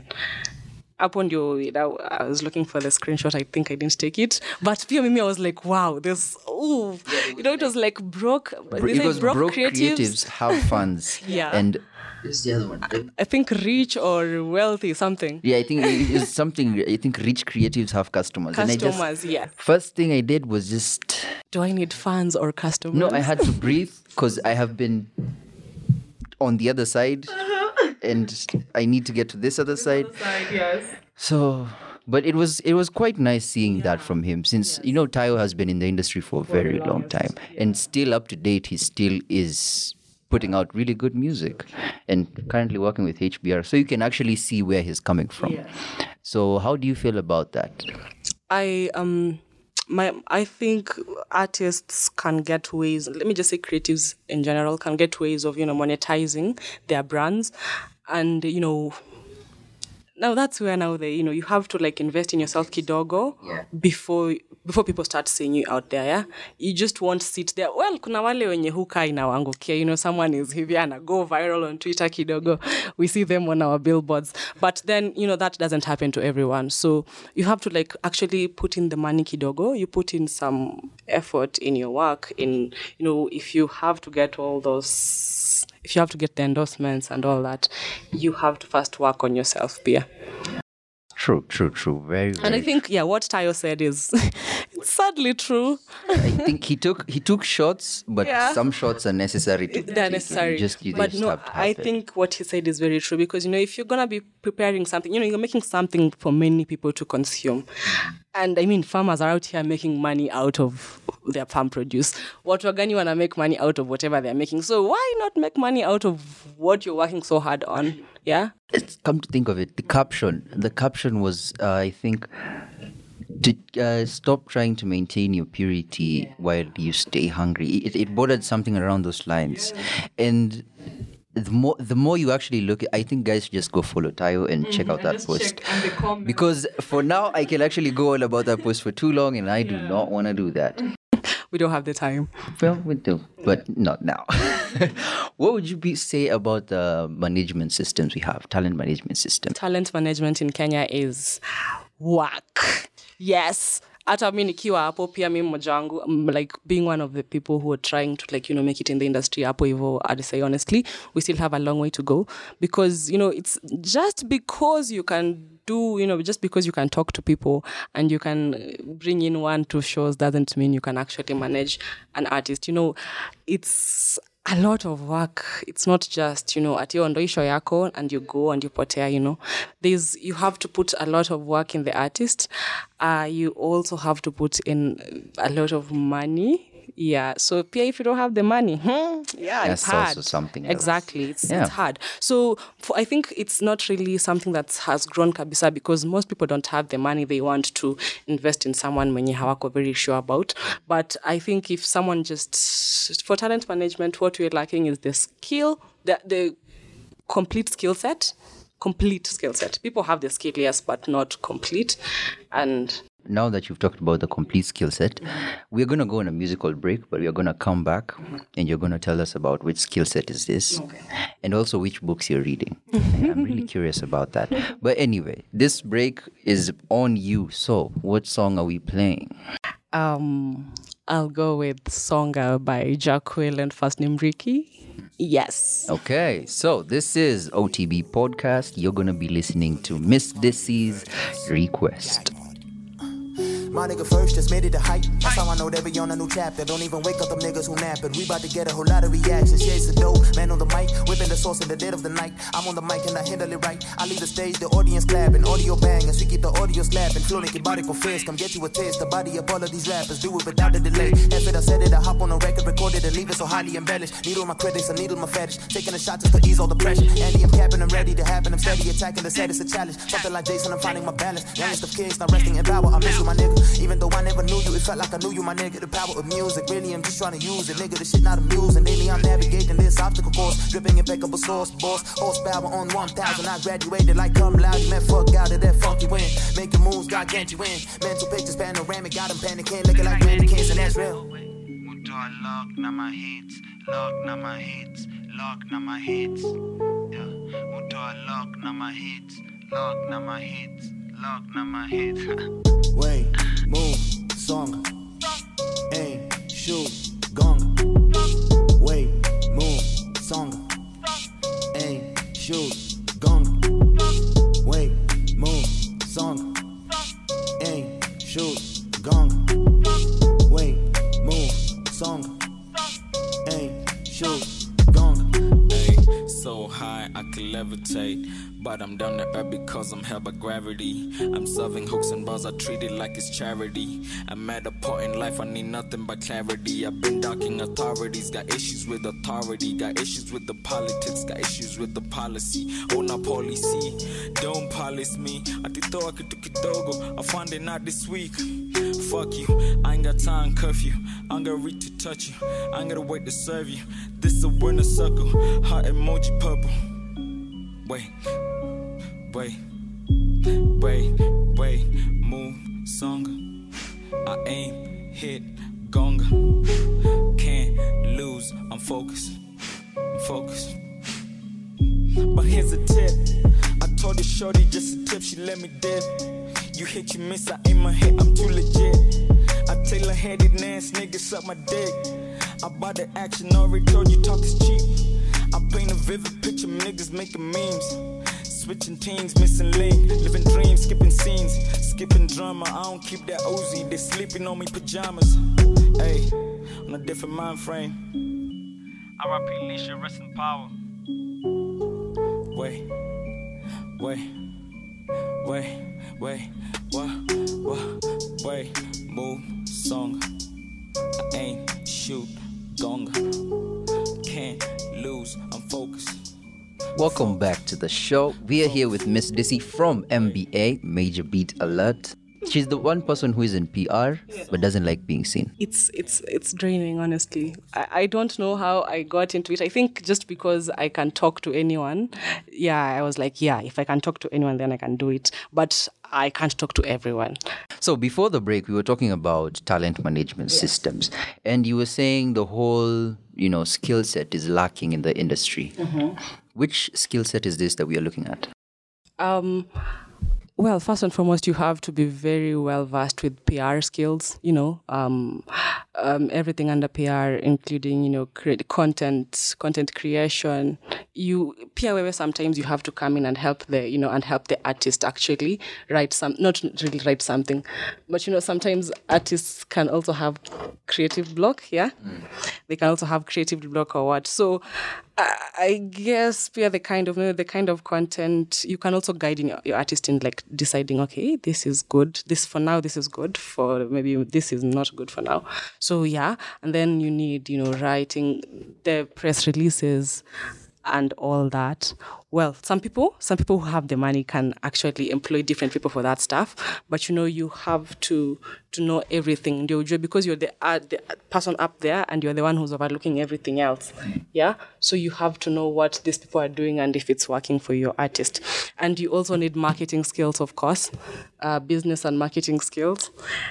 Upon your, you know, I was looking for the screenshot. I think I didn't take it, but pure me, I was like, wow, this, ooh, you know, it was like broke. they say Because broke, creatives. have funds. Yeah. And this is the other one. I think rich or wealthy, something. Yeah, I think it is something. I think rich creatives have customers. And I just, Customers, yeah. first thing I did was just Do I need fans or customers? no. I had to breathe because I have been on the other side, and I need to get to this other side. So, but it was it was quite nice seeing that from him, since you know Tayo has been in the industry for a very long time and still up to date. He still is putting out really good music and currently working with H B R, so you can actually see where he's coming from. So, how do you feel about that? I um my I think artists can get ways, let me just say creatives in general can get ways of, you know, monetizing their brands. And, you know, now that's where now they, you know, you have to like invest in yourself kidogo Yeah. before before people start seeing you out there, yeah, you just won't sit there. Well, kuna wale wenye huka inawangukia, you know, someone is hivi ana go viral on Twitter kidogo. We see them on our billboards. But then, you know, that doesn't happen to everyone. So you have to like actually put in the money kidogo. You put in some effort in your work. In, you know, if you have to get all those, if you have to get the endorsements and all that, you have to first work on yourself, Pia. True, true, true. Very, very And I think, yeah, what Tayo said is it's sadly true. I think he took he took shots, but Yeah. some shots are necessary to They're take. necessary. You just, you but just no, have to I have it. think what he said is very true because, you know, if you're going to be preparing something, you know, you're making something for many people to consume. And I mean, farmers are out here making money out of their farm produce. What wagani want to make money out of whatever they're making. So why not make money out of what you're working so hard on? Yeah? It's, come to think of it, the caption, the caption was, uh, I think, to uh, stop trying to maintain your purity while you stay hungry. It, it bordered something around those lines. And the more the more you actually look, I think guys should just go follow Tayo and check out that post. Because for now, I can actually go all about that post for too long, and I do not want to do that. We don't have the time. Well, we do, but not now. What would you be, say about the management systems we have, talent management system? Talent management in Kenya is whack. Yes. Hata mi nikiwa hapo pia mi mmoja wangu, um, like being one of the people who are trying to like, you know, make it in the industry hapo hivo, I'd say honestly, we still have a long way to go because, you know, it's just because you can do, you know, just because you can talk to people and you can bring in one, two shows doesn't mean you can actually manage an artist. You know, it's a lot of work. It's not just, you know, at your ndo show yako and you go and you potea, you know. There's, you have to put a lot of work in the artist. Uh, you also have to put in a lot of money. Yeah. So Pia, if you don't have the money, hmm, yeah, That's it's hard. also something else. Exactly. It's, Yeah. it's hard. So for, I think it's not really something that has grown kabisa because most people don't have the money they want to invest in someone mwenye hawako very sure about. But I think if someone just, for talent management, what we're lacking is the skill, the, the complete skill set, complete skill set. People have the skill, yes, but not complete. And Now that you've talked about the complete skill set, we're going to go on a musical break, but we're going to come back and you're going to tell us about which skill set is this and also which books you're reading. I'm really curious about that. But anyway, this break is on you. So what song are we playing? um, I'll go with Songa by Jacquel and First Name Ricky. Yes. Okay, so this is O T B Podcast. You're going to be listening to Miss Dissy's Request. My nigga first just made it a hype. That's how I know they be on a new chapter. Don't even wake up them niggas who napping. We about to get a whole lot of reactions. Yeah, it's a dope man on the mic, whipping the sauce in the dead of the night. I'm on the mic and I handle it right. I leave the stage, the audience clapping, audio bangers. We keep the audio slapping. Flow naked body go fist. Come get you a taste. The body of all of these rappers do it without a delay. If it I said it, I hop on a record, record it, and leave it so highly embellished. Needle my critics, I needle my fetish. Taking a shot just to ease all the pressure. Andy, I'm capping, I'm ready to happen. I'm steady attacking the set, it's a challenge. Something like Jason, I'm finding my balance. Youngest of kings, not resting in power. I miss you, my nigga. Even though I never knew you, it felt like I knew you, my nigga. The power of music, really, I'm just trying to use it, nigga. The shit not amusing. Daily, I'm navigating this obstacle course, dripping impeccable source, boss. Horsepower on one thousand. I graduated like come loud. You man, fuck out of that funky wind. Making moves, God can't you win. Mental pictures, panoramic, got them panicking, looking like Randy Kings, and that's real. Lock, now my hits, lock, now my hits, lock, now my hits. Yeah, lock, now my hits, lock, now my hits, lock, now my hits. Wait, move, song, aim, shoot, gong. Wait, move, song, aim, shoot, gong. Wait, move, song, aim, shoot, gong. Wait, move, song, aim, shoot, gong. Ay, so high I could levitate, but I'm down to earth because I'm held by gravity. I'm serving hooks and bars, I treat it like it's charity. I'm at a point in life I need nothing but clarity. I've been docking authorities, got issues with authority, got issues with the politics, got issues with the policy. Oh, na policy, don't polish me. I did thought I could do kidogo, I find it not this week. Fuck you, I ain't got time curfew. I ain't gonna reach to touch you, I ain't gonna wait to serve you. This is a winner circle, heart emoji purple. Wait, wait, wait, wait, move, song, I aim, hit, gonga. Can't lose, I'm focused. I'm focused. But here's a tip. I told the shorty just a tip, she let me dip. You hit, you miss, I aim my hit, I'm too legit. I tailor-headed ass niggas suck my dick. I bought the action, already told you talk is cheap. I paint a vivid picture, niggas making memes. Switching teams, missing link, living dreams, skipping scenes, skipping drama. I don't keep that Uzi, they sleeping on me pajamas. Hey, on a different mind frame. R I P Leisha, rest in power. Wait, wait, wait, wait, what, what, wait, move, song. I aim, shoot, gonga. Can't lose, I'm focused. Welcome back to the show. We are here with Miss Dissy from M B A, Major Beat Alert. She's the one person who is in P R but doesn't like being seen. It's it's it's draining, honestly. I, I don't know how I got into it. I think just because I can talk to anyone. Yeah, I was like, yeah, if I can talk to anyone, then I can do it. But I can't talk to everyone. So before the break, we were talking about talent management yes. systems. And you were saying the whole, you know, skill set is lacking in the industry. Mm-hmm. Which skill set is this that we are looking at? Um... Well, first and foremost, you have to be very well versed with P R skills, you know, um, um, everything under P R, including, you know, create content, content creation. You, P R, sometimes you have to come in and help the, you know, and help the artist actually write some, not really write something, but, you know, sometimes artists can also have creative block, yeah? Mm. They can also have creative block or what. So, I guess yeah, the kind of you know, the kind of content you can also guide in your, your artist in like deciding, okay, this is good. This for now, this is good. For maybe this is not good for now. So yeah, and then you need you know writing the press releases and all that. Well, some people, some people who have the money can actually employ different people for that stuff. But you know, you have to to know everything, because you're the, uh, the person up there and you're the one who's overlooking everything else. Yeah. So you have to know what these people are doing and if it's working for your artist. And you also need marketing skills, of course, uh, business and marketing skills.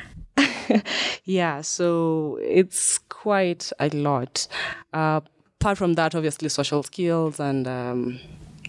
Yeah. So it's quite a lot. Uh, apart from that, obviously, social skills and um,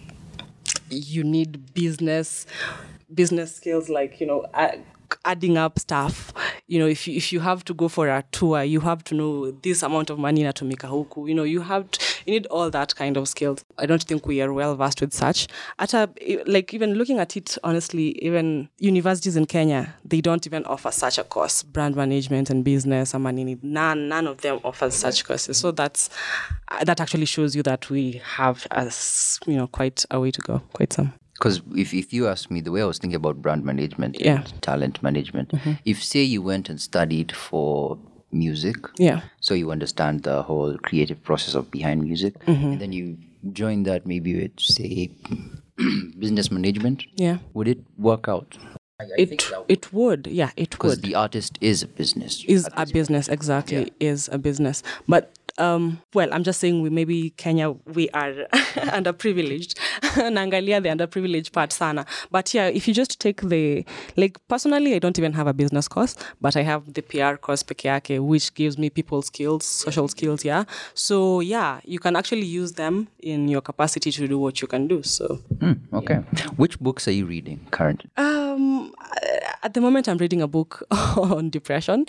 you need business business skills like, you know, uh, adding up stuff. You know, if you, if you have to go for a tour, you have to know this amount of money to make a huku. You know, you have to, you need all that kind of skills. I don't think we are well versed with such. At a, like even looking at it honestly, even universities in Kenya, they don't even offer such a course. Brand management and business, I mean, none none of them offers such courses. So that's that actually shows you that we have as you know quite a way to go, quite some. Because if, if you ask me, the way I was thinking about brand management yeah. and talent management, mm-hmm. if say you went and studied for music, yeah, so you understand the whole creative process of behind music, mm-hmm. and then you join that maybe with, say, business management, yeah, would it work out? I, I it think it would, yeah, it would. Because the artist is a business. Is a business, exactly, yeah. is a business. But Um, well, I'm just saying we maybe Kenya, we are underprivileged. Nangalia, the underprivileged part sana. But yeah, if you just take the, like personally, I don't even have a business course, but I have the P R course peke yake, which gives me people skills, social skills, yeah. So yeah, you can actually use them in your capacity to do what you can do. So mm, okay. Yeah. Which books are you reading currently? Um, at the moment, I'm reading a book on depression.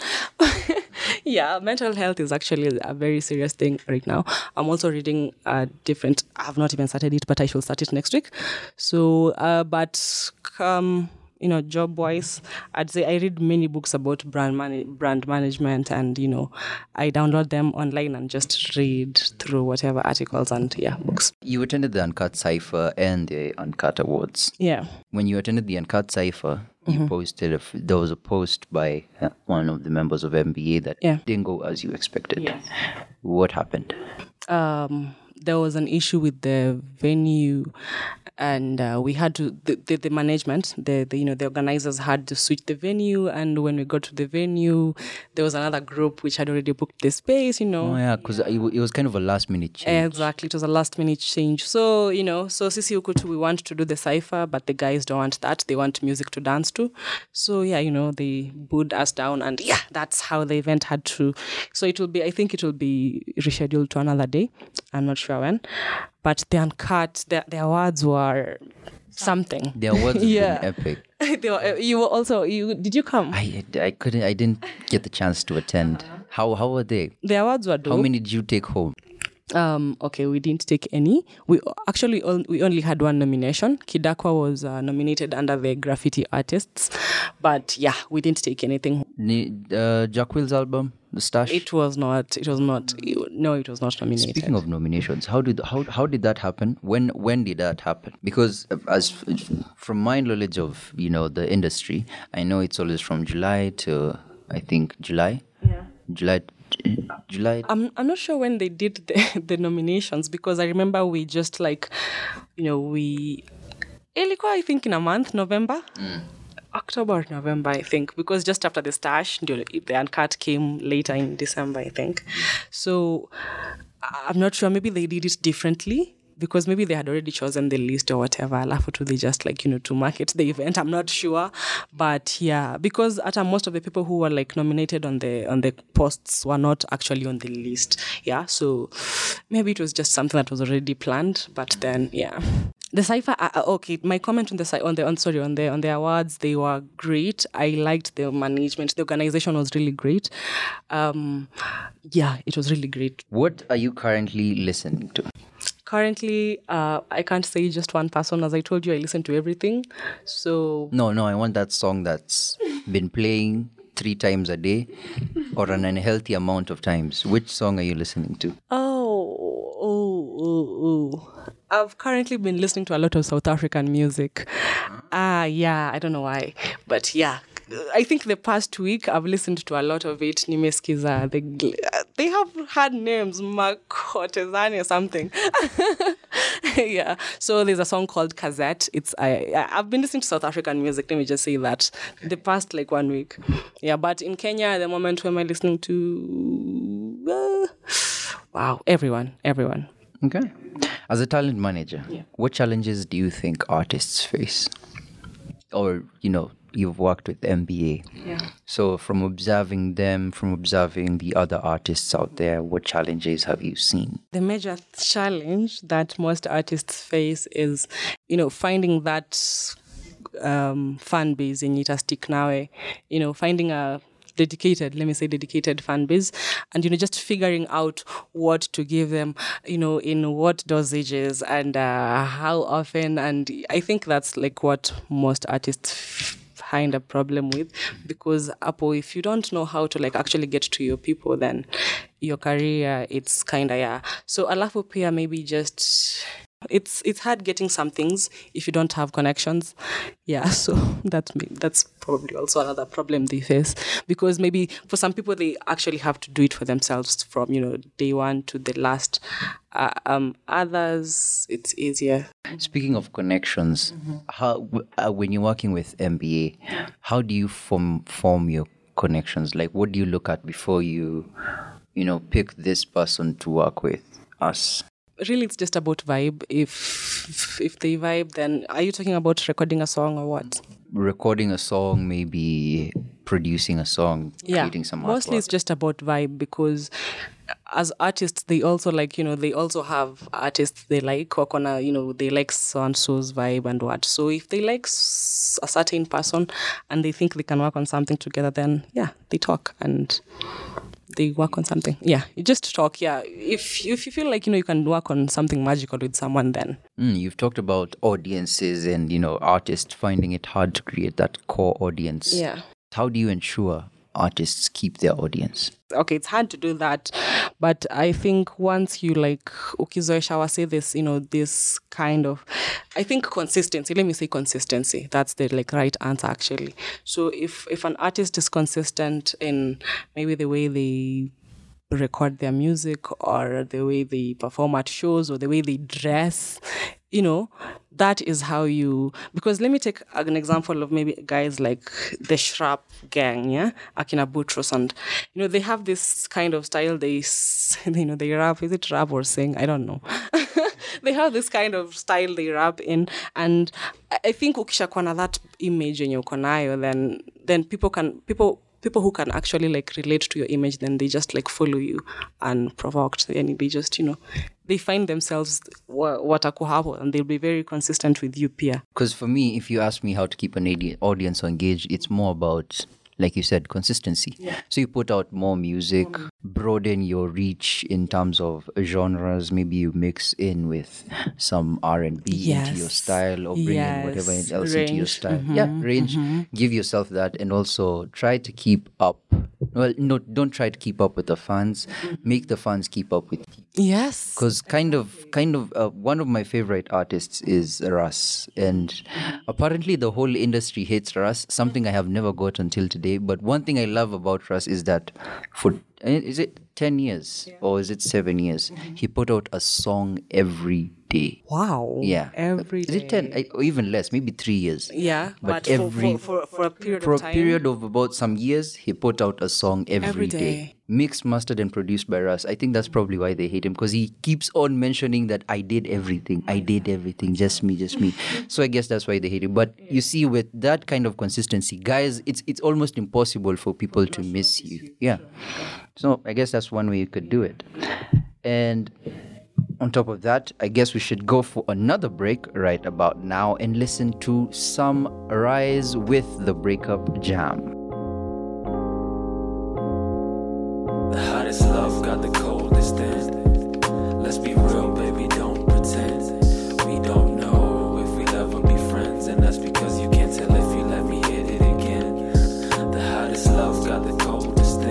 Yeah, mental health is actually a very serious thing right now. I'm also reading a different, I have not even started it, but I shall start it next week. So, uh, but, um, you know, job-wise, I'd say I read many books about brand man- brand management and, you know, I download them online and just read through whatever articles and, yeah, books. You attended the Uncut Cypher and the Uncut Awards. Yeah. When you attended the Uncut Cypher, you mm-hmm. posted, a, there was a post by uh, one of the members of M B A that yeah. didn't go as you expected. Yes. What happened? Um, there was an issue with the venue, and uh, we had to the, the, the management, the, the you know the organizers had to switch the venue. And when we got to the venue, there was another group which had already booked the space. You know, Oh yeah, because it, wa- it was kind of a last minute change. Exactly, it was a last minute change. So, you know, so Sisi Ukutu, we want to do the cipher, but the guys don't want that. They want music to dance to. So, yeah, you know, they booed us down, and yeah, that's how the event had to. So, it will be, I think it will be rescheduled to another day. I'm not sure when. But the uncut, the, the awards were something. The awards have Yeah. been epic. They were, you were also, you did you come? I, I couldn't, I didn't get the chance to attend. How how were they? The awards were dope. How many did you take home? Um, okay, we didn't take any. We actually on- we only had one nomination. Kidakwa was uh, nominated under the graffiti artists, but yeah, we didn't take anything. Ni- Uh, Jacquill's album, The Stash. It was not. It was not. No, it was not nominated. Speaking of nominations, how did how how did that happen? When when did that happen? Because uh, as from my knowledge of you know the industry, I know it's always from July to I think July. Yeah. July. July. I'm I'm not sure when they did the, the nominations, because I remember we just like, you know, we ilikuwa I think in a month, November. October or November, I think, because just after the stash, the the uncut came later in December, I think. So I'm not sure. Maybe they did it differently, because maybe they had already chosen the list or whatever. Alafu tu they just like, you know, to market the event. I'm not sure. But yeah, because at most of the people who were like nominated on the on the posts were not actually on the list. Yeah. So maybe it was just something that was already planned. But then yeah. The cipher, uh, uh, okay. My comment on the ci- on the on sorry on the on the awards, they were great. I liked the management. The organization was really great. Um, yeah, it was really great. What are you currently listening to? Currently, uh, I can't say just one person. As I told you, I listen to everything. So No, no, I want that song that's been playing three times a day or an unhealthy amount of times. Which song are you listening to? oh oh oh oh. I've currently been listening to a lot of South African music. Ah, yeah, I don't know why, but yeah. I think the past week I've listened to a lot of it. Nimeskiza, they, they have had names, Makotezani or something. Yeah. So there's a song called Kazette. It's I I- I've been listening to South African music. Let me just say that the past like one week. Yeah. But in Kenya, at the moment, who am I listening to? Uh, wow, everyone, everyone. Okay. As a talent manager, what challenges do you think artists face? Or, you know, you've worked with M B A. Yeah. So from observing them, from observing the other artists out there, what challenges have you seen? The major challenge that most artists face is, you know, finding that um, fan base in Yitastic Nawe, you know, finding a dedicated, let me say dedicated fan base, and, you know, just figuring out what to give them, you know, in what dosages and uh, how often. And I think that's like what most artists find a problem with, because Apple, if you don't know how to like actually get to your people, then your career, it's kind of, yeah. So alafu pia maybe just it's it's hard getting some things if you don't have connections. Yeah, so that's me. That's probably also another problem they face, because maybe for some people they actually have to do it for themselves from, you know, day one to the last. Uh, um, others it's easier. Speaking of connections, how uh, when you're working with M B A, how do you form form your connections? Like, what do you look at before you, you know, pick this person to work with us? Really, it's just about vibe. If if they vibe, then are you talking about recording a song or what? Recording a song, maybe producing a song, creating some mostly artwork. it's just about vibe, because as artists they also like, you know, they also have artists they like work on a, you know, they like so and so's vibe and what. So if they like s- a certain person and they think they can work on something together, then yeah, they talk and they work on something. Yeah, you just talk. Yeah, if if you feel like, you know, you can work on something magical with someone, then Mm, you've talked about audiences and, you know, artists finding it hard to create that core audience. yeah. How do you ensure artists keep their audience? Okay, it's hard to do that, but I think once you like ukizoesha wase this, you know, this kind of, I think consistency, let me say consistency, that's the like right answer actually. So if if an artist is consistent in maybe the way they record their music or the way they perform at shows or the way they dress. You know, that is how you, because let me take an example of maybe guys like the Shrap gang, yeah, Akina Boutros, and, you know, they have this kind of style, they, you know, they rap, is it rap or sing? I don't know. They have this kind of style they rap in, and I think ukishakuwa na that image yenye uko nayo, then then people can people people who can actually like relate to your image, then they just like follow you unprovoked, and they just, you know, they find themselves watakuhapo, and they'll be very consistent with you, Pia. Because for me, if you ask me how to keep an adi- audience engaged, it's more about, like you said, consistency. Yeah. So you put out more music, mm. broaden your reach in terms of genres. Maybe you mix in with some R and B Yes. into your style, or bring Yes. in whatever else Range. into your style. Mhm. Yeah, range. Give yourself that, and also try to keep up. Well, no, don't try to keep up with the fans. Make the fans keep up with you. Yes. Because kind of, kind of, uh, one of my favorite artists is Russ, and apparently the whole industry hates Russ. Something I have never got until today. But one thing I love about Russ is that for is it ten years or is it seven years? He put out a song every day. Wow. Yeah, Every is it ten I- or even less? Maybe three years. Yeah, But but, every- for, for, for, for a period For of a time. period of about some years, he put out a song every Every day. day. Mixed, mastered, and produced by Russ. I think that's probably why they hate him, because he keeps on mentioning that I did everything. I did everything. Just me, just me. So I guess that's why they hate him. But you see, with that kind of consistency, guys, it's it's almost impossible for people to miss you. Yeah. So I guess that's one way you could do it. And on top of that, I guess we should go for another break right about now and listen to some Rise with the Breakup Jam. The hottest love got the coldest end. Let's be real, baby, don't pretend. We don't know if we'll ever be friends, and that's because you can't tell if you let me hit it again. The hottest love got the coldest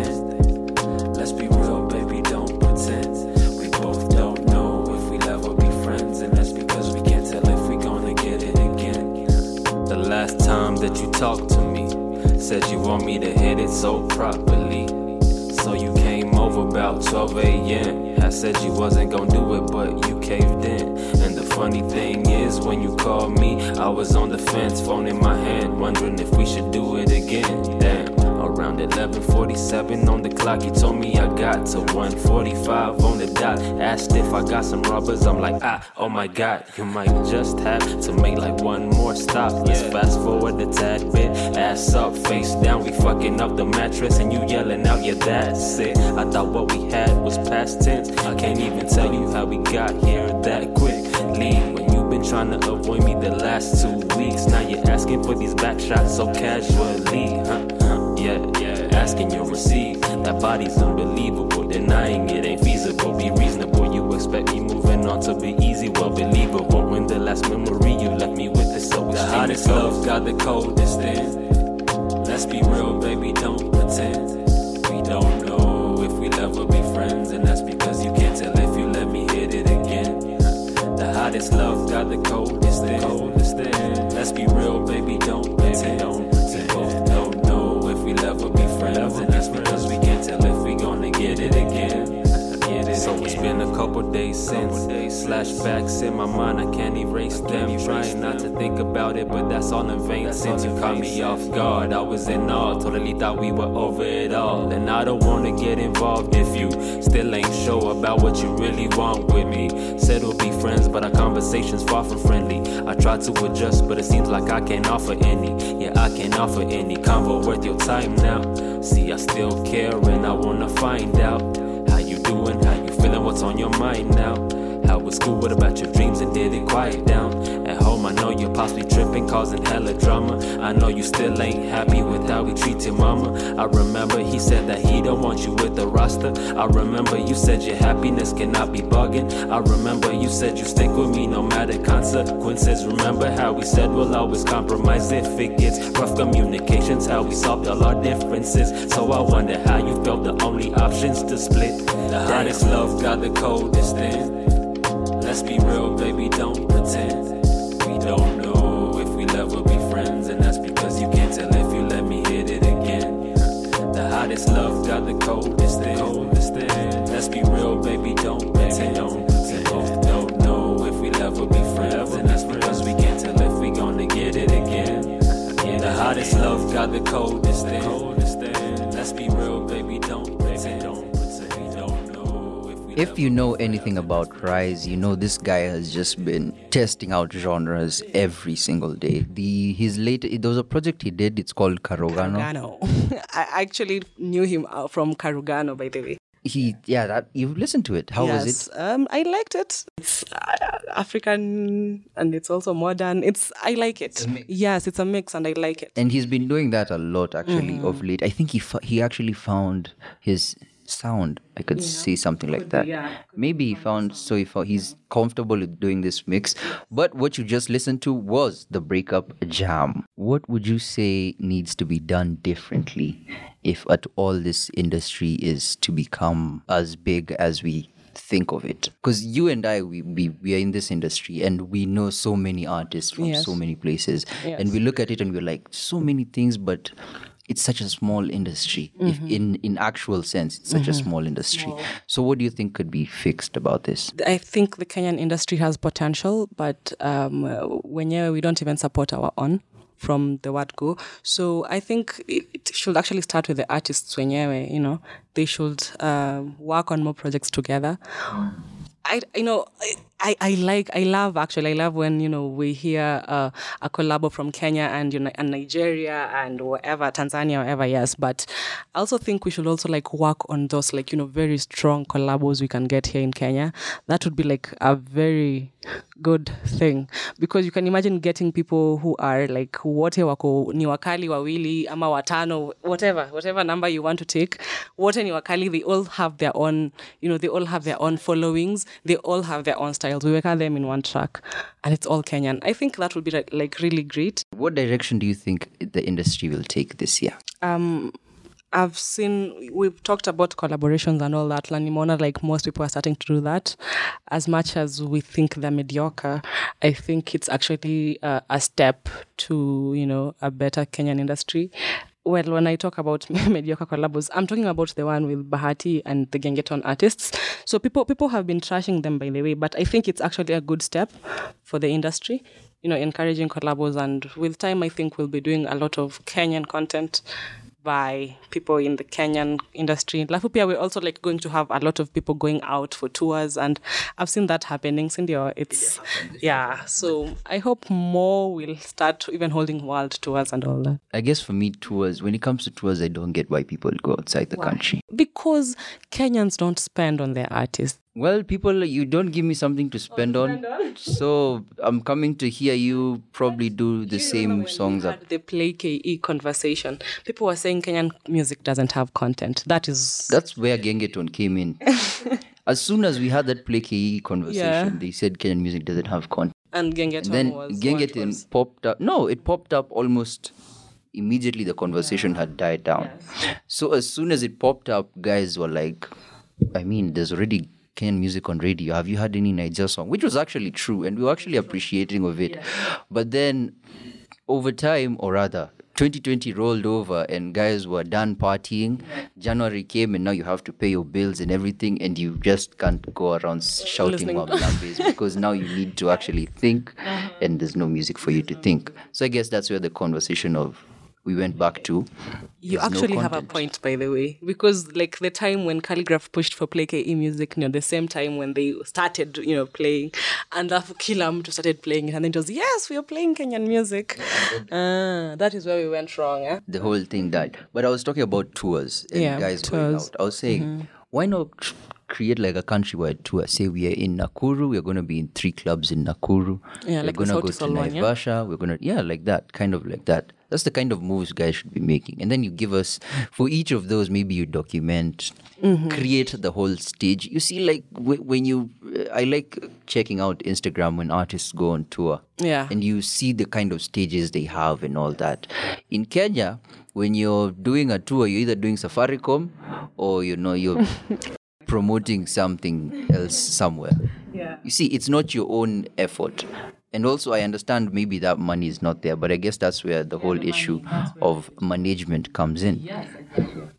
end. Let's be real, baby, don't pretend. We both don't know if we'll ever be friends, and that's because we can't tell if we're gonna get it again. The last time that you talked to me, said you want me to hit it so properly. So you came over about twelve a.m. I said you wasn't gonna do it, but you caved in. And the funny thing is, when you called me, I was on the fence, phone in my hand, wondering if we should do it again. Damn. Around eleven forty-seven on the clock, you told me I got to one forty-five on the dot. Asked if I got some rubbers, I'm like, ah, oh my god, you might just have to make like one more stop. Let's fast forward a tad bit, ass up, face down, we fucking up the mattress, and you yelling out, yeah, that's it. I thought what we had was past tense. I can't even tell you how we got here that quickly. When you've been trying to avoid me the last two weeks, now you're asking for these back shots so casually, huh? Yeah, yeah, asking your receipt. That body's unbelievable. Denying it ain't feasible. Be reasonable. You expect me moving on to be easy. Well, believable. When the last memory you left me with is so the hottest love got the coldest end. Let's be real, baby, don't pretend. We don't know if we'll ever be friends, and that's because you can't tell if you let me hit it again. The hottest love got the coldest end. Coldest end. Let's be real, baby, don't pretend. Don't pretend. Both don't know if we'll ever be friends, and that's because we can't tell if we gonna get it again. Get it so again. It's been a couple days since. Flashbacks in my mind, I can't erase them. Trying not to think about it, but that's all in vain. Since you caught me off guard, I was in awe. Totally thought we were over it all, and I don't wanna get involved if you still ain't sure about what you really want with me. Said we'll be friends, but our conversation's far from friendly. I try to adjust, but it seems like I can't offer any. Yeah, I can't offer any convo worth your time now. See, I still care, and I wanna find out how you doing, how you feeling, what's on your mind now. How was school, what about your dreams, and did it quiet down? At home, I know you're possibly tripping, causing hella drama. I know you still ain't happy with how we treat your mama. I remember he said that he don't want you with the roster. I remember you said your happiness cannot be bugging. I remember you said you stick with me no matter consequences. Remember how we said we'll always compromise if it gets rough. Communications, how we solved all our differences. So I wonder how you felt the only options to split. The hottest love got the coldest end. Let's be real, baby, don't pretend. We don't know if we'll ever be friends, and that's because you can't tell if you let me hit it again. The hottest love got the coldest end. Coldest end. Let's be real, baby, don't pretend. We both don't know if we'll ever be friends, and that's because we can't tell if we gonna get it again. The hottest love got the coldest thing. Let's be real, baby, don't pretend. We don't know if we If you know anything about Rise, you know this guy has just been testing out genres every single day. The his late there was a project he did. It's called Karogano. Karugano. I actually knew him uh, from Karugano, by the way. He yeah, that you've listened to it. How yes. was it? Um, I liked it. It's uh, African and it's also modern. It's I like it. Yes, it's a mix, and I like it. And he's been doing that a lot actually Mm-hmm. of late. I think he fo- he actually found his sound. I could say something like that. yeah. Maybe he found so he found, he's comfortable with doing this mix. But what you just listened to was the Breakup Jam. What would you say needs to be done differently if at all this industry is to become as big as we think of it? Because you and I, we, we we are in this industry and we know so many artists from Yes. so many places, Yes. and we look at it and we're like, so many things, but it's such a small industry. If in in actual sense, it's such a small industry. So what do you think could be fixed about this? I think the Kenyan industry has potential, but um, wenyewe we don't even support our own from the word go. So I think it, it should actually start with the artists wenyewe, you know. They should uh, work on more projects together. I, you know, I, I, I like, I love actually, I love when, you know, we hear uh, a collabo from Kenya and, you know, and Nigeria and wherever, Tanzania, wherever, yes. But I also think we should also like work on those like, you know, very strong collabos we can get here in Kenya. That would be like a very good thing, because you can imagine getting people who are like wote wako ni wakali wawili ama watano, whatever, whatever number you want to take. Wote ni wakali, they all have their own, you know, they all have their own followings. They all have their own styles. We work at them in one track, and it's all Kenyan. I think that would be like, like really great. What direction do you think the industry will take this year? Um, I've seen, we've talked about collaborations and all that. Lanimona, like most people are starting to do that. As much as we think they're mediocre, I think it's actually uh, a step to, you know, a better Kenyan industry. Well, when I talk about mediocre collabos, I'm talking about the one with Bahati and the Gengeton artists. So people people have been trashing them, by the way, but I think it's actually a good step for the industry, you know, encouraging collabos. And with time, I think we'll be doing a lot of Kenyan content by people in the Kenyan industry. Lafupia, we're also like going to have a lot of people going out for tours, and I've seen that happening. Cindy, it's yeah. So I hope more will start even holding world tours and all that. I guess for me, tours, when it comes to tours, I don't get why people go outside the country. Because Kenyans don't spend on their artists. Well, people, you don't give me something to spend on, so I'm coming to hear you probably do the same songs. We had the Play K E conversation. People were saying Kenyan music doesn't have content. That is... That's where Gengeton came in. As soon as we had that Play K E conversation, Yeah. they said Kenyan music doesn't have content. And Gengeton Then was... Gengeton was popped up. No, it popped up almost immediately. The conversation had died down. So as soon as it popped up, guys were like, I mean, there's already Kenyan music on radio. Have you heard any Niger song? Which was actually true, and we were actually appreciating of it. But then, over time, or rather, twenty twenty rolled over, and guys were done partying. January came, and now you have to pay your bills and everything, and you just can't go around shouting Listening. Wablambe's because now you need to actually think, and there's no music for you to think. So I guess that's where the conversation of we went back to. You There's no actually have a content. point, by the way, because like the time when Calligraph pushed for Play K E music, you know, the same time when they started, you know, playing, and Afu Kila Mtu started playing it, and then it was, yes, we are playing Kenyan music. Ah, that is where we went wrong, eh? The whole thing died. But I was talking about tours and Yeah, guys going tours. out. I was saying, why not tr- create like a countrywide tour? Say we are in Nakuru, we're going to be in three clubs in Nakuru. Yeah, we're like the going to go Sauti to Sol one, yeah? Naivasha. We're going to, yeah, like that, kind of like that. That's the kind of moves guys should be making. And then you give us, for each of those, maybe you document, create the whole stage. You see, like w- when you, I like checking out Instagram when artists go on tour. Yeah. And you see the kind of stages they have and all that. In Kenya, when you're doing a tour, you're either doing Safaricom or, you know, you're promoting something else somewhere. Yeah. You see, it's not your own effort. And also, I understand maybe that money is not there, but I guess that's where the whole issue of management comes in. Yes, exactly.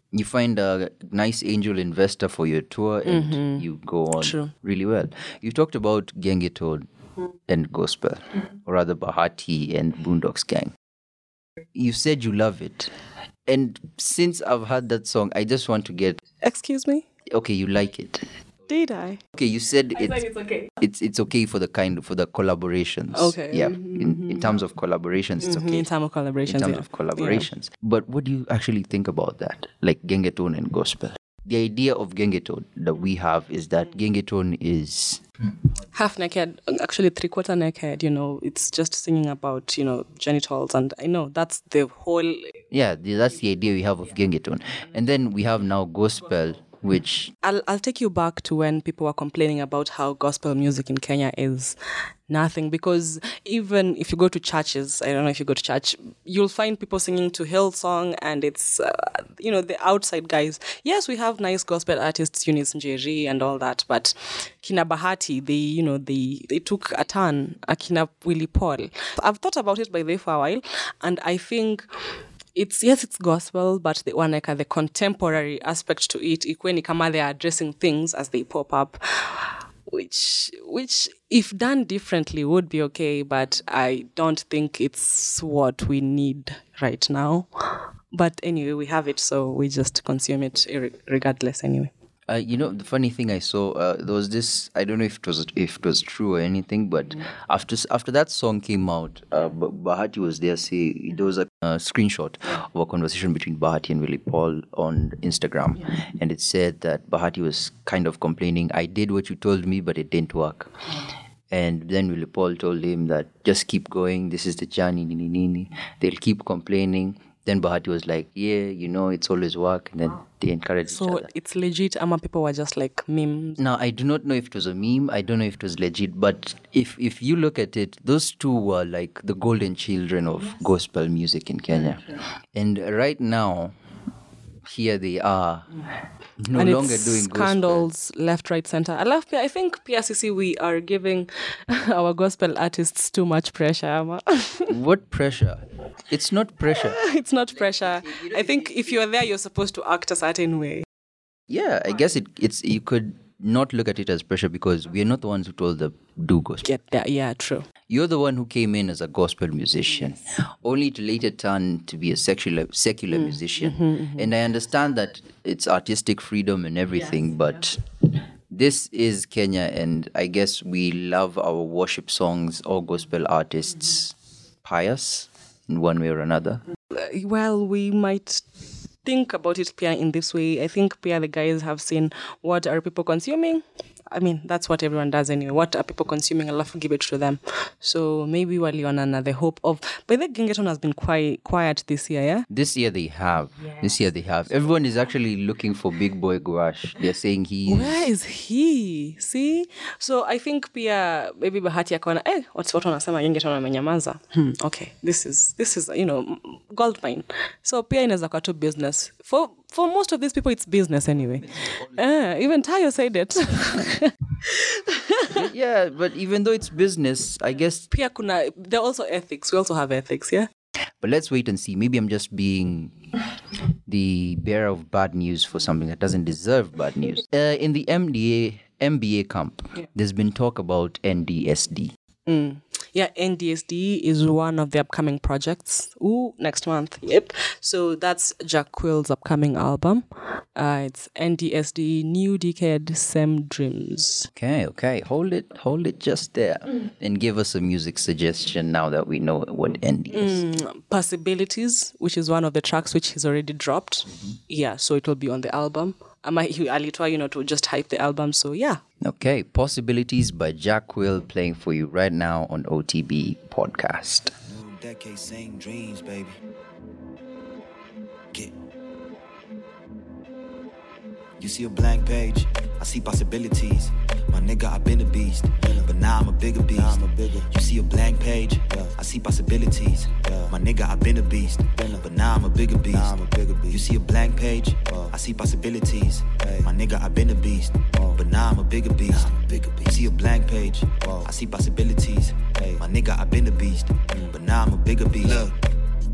You find a nice angel investor for your tour and Mhm. you go on True. really well. You talked about Gengetone and gospel, or rather Bahati and Boondocks Gang. You said you love it. And since I've heard that song, I just want to get, Excuse me? okay, you like it. Did I? Okay, you said I it's said it's okay. it's it's okay for the kind for the collaborations. Okay. Yeah. In in terms of collaborations, it's Mhm, okay. in terms of collaborations, In terms yeah. of collaborations. But what do you actually think about that? Like Gengetone and gospel. The idea of Gengetone that we have is that Gengetone is Half naked, actually three quarter naked, you know, it's just singing about, you know, genitals. And I know that's the whole. yeah, the- that's the idea we have of Gengetone. And then we have now gospel, which I'll, I'll take you back to when people were complaining about how gospel music in Kenya is nothing, because even if you go to churches, I don't know if you go to church, you'll find people singing to Hillsong, and it's, uh, you know, the outside guys. Yes, we have nice gospel artists, Eunice Njeri and all that, but Kina Bahati, they, you know, they, they took a turn, Akina Willie Paul. I've thought about it by the way for a while, and I think it's, yes, it's gospel, but the one like the contemporary aspect to it, ikweni kama they are addressing things as they pop up, which which if done differently would be okay, but I don't think it's what we need right now. But anyway, we have it, so we just consume it ir- regardless anyway. Uh, you know, the funny thing I saw, uh, there was this, I don't know if it was if it was true or anything, but after after that song came out, uh, B- Bahati was there, say, there was a uh, screenshot of a conversation between Bahati and Willie Paul on Instagram. And it said that Bahati was kind of complaining, I did what you told me, but it didn't work. And then Willie Paul told him that just keep going, this is the journey, nini nini. They'll keep complaining. Then Bahati was like, yeah, you know, it's always work. And then they encouraged each So other. it's legit, ama people were just like memes. Now, I do not know if it was a meme. I don't know if it was legit. But if, if you look at it, those two were like the golden children of gospel music in Kenya. And right now, here they are, no and longer it's doing gospel. scandals left, right, center. I love. I think P R C C we are giving our gospel artists too much pressure. Ama. What pressure? It's not pressure. It's not pressure. I think if you're there, you're supposed to act a certain way. Yeah, I guess it, it's you could not look at it as pressure because we are not the ones who told them do gospel. Get that? Yeah, true. You're the one who came in as a gospel musician, only to later turn to be a secular secular musician. And I understand that it's artistic freedom and everything, but this is Kenya, and I guess we love our worship songs or gospel artists pious in one way or another. Uh, Well, we might think about it Pia in this way. I think Pia the guys have seen what are people consuming. I mean, that's what everyone does anyway. What are people consuming? I'll give it to them. So maybe Waliona, the hope of. But the Gengetone has been quite quiet this year, yeah? This year they have. This year they have. Everyone is actually looking for Big Boy Gouache. They're saying he's. Where is he? See? So I think Pia, maybe Bahati akaona, eh, what's what wanasema Gengetone amenyamaza. Hmm, okay. This is, this is, you know, gold mine. So Pia inaweza kuwa tu business. For for most of these people, it's business anyway. Uh, even Tayo said it. Yeah, but even though it's business, I guess. Pia kuna, there are also ethics. We also have ethics, yeah? But let's wait and see. Maybe I'm just being the bearer of bad news for something that doesn't deserve bad news. Uh, in the M D A M B A camp, there's been talk about N D S D. Mm. Yeah, N D S D is one of the upcoming projects. Ooh, next month. Yep. So that's Jack Quill's upcoming album. Uh, it's N D S D, New Decade, Same Dreams. Okay, okay. Hold it, hold it just there. And give us a music suggestion now that we know what N D S D is. Mm, Possibilities, which is one of the tracks which he's already dropped. Yeah, so it will be on the album. Ama he alitwa, you know, to just hype the album. So yeah. Okay, Possibilities by Jack Quill playing for you right now on O T B Podcast. New decade, same dreams, baby. Get. You see a blank page, I see possibilities. My nigga, I been a beast, but now I'm a bigger beast. I'm a bigger. You see a blank page, I see possibilities. My nigga, I been a beast, but now I'm a bigger beast. I'm a bigger beast. You see a blank page, I see possibilities. My nigga, I been a beast, but now I'm a bigger beast. Bigger beast. You see a blank page, I see possibilities. My nigga, I been a beast, but now I'm a bigger beast. Look, don't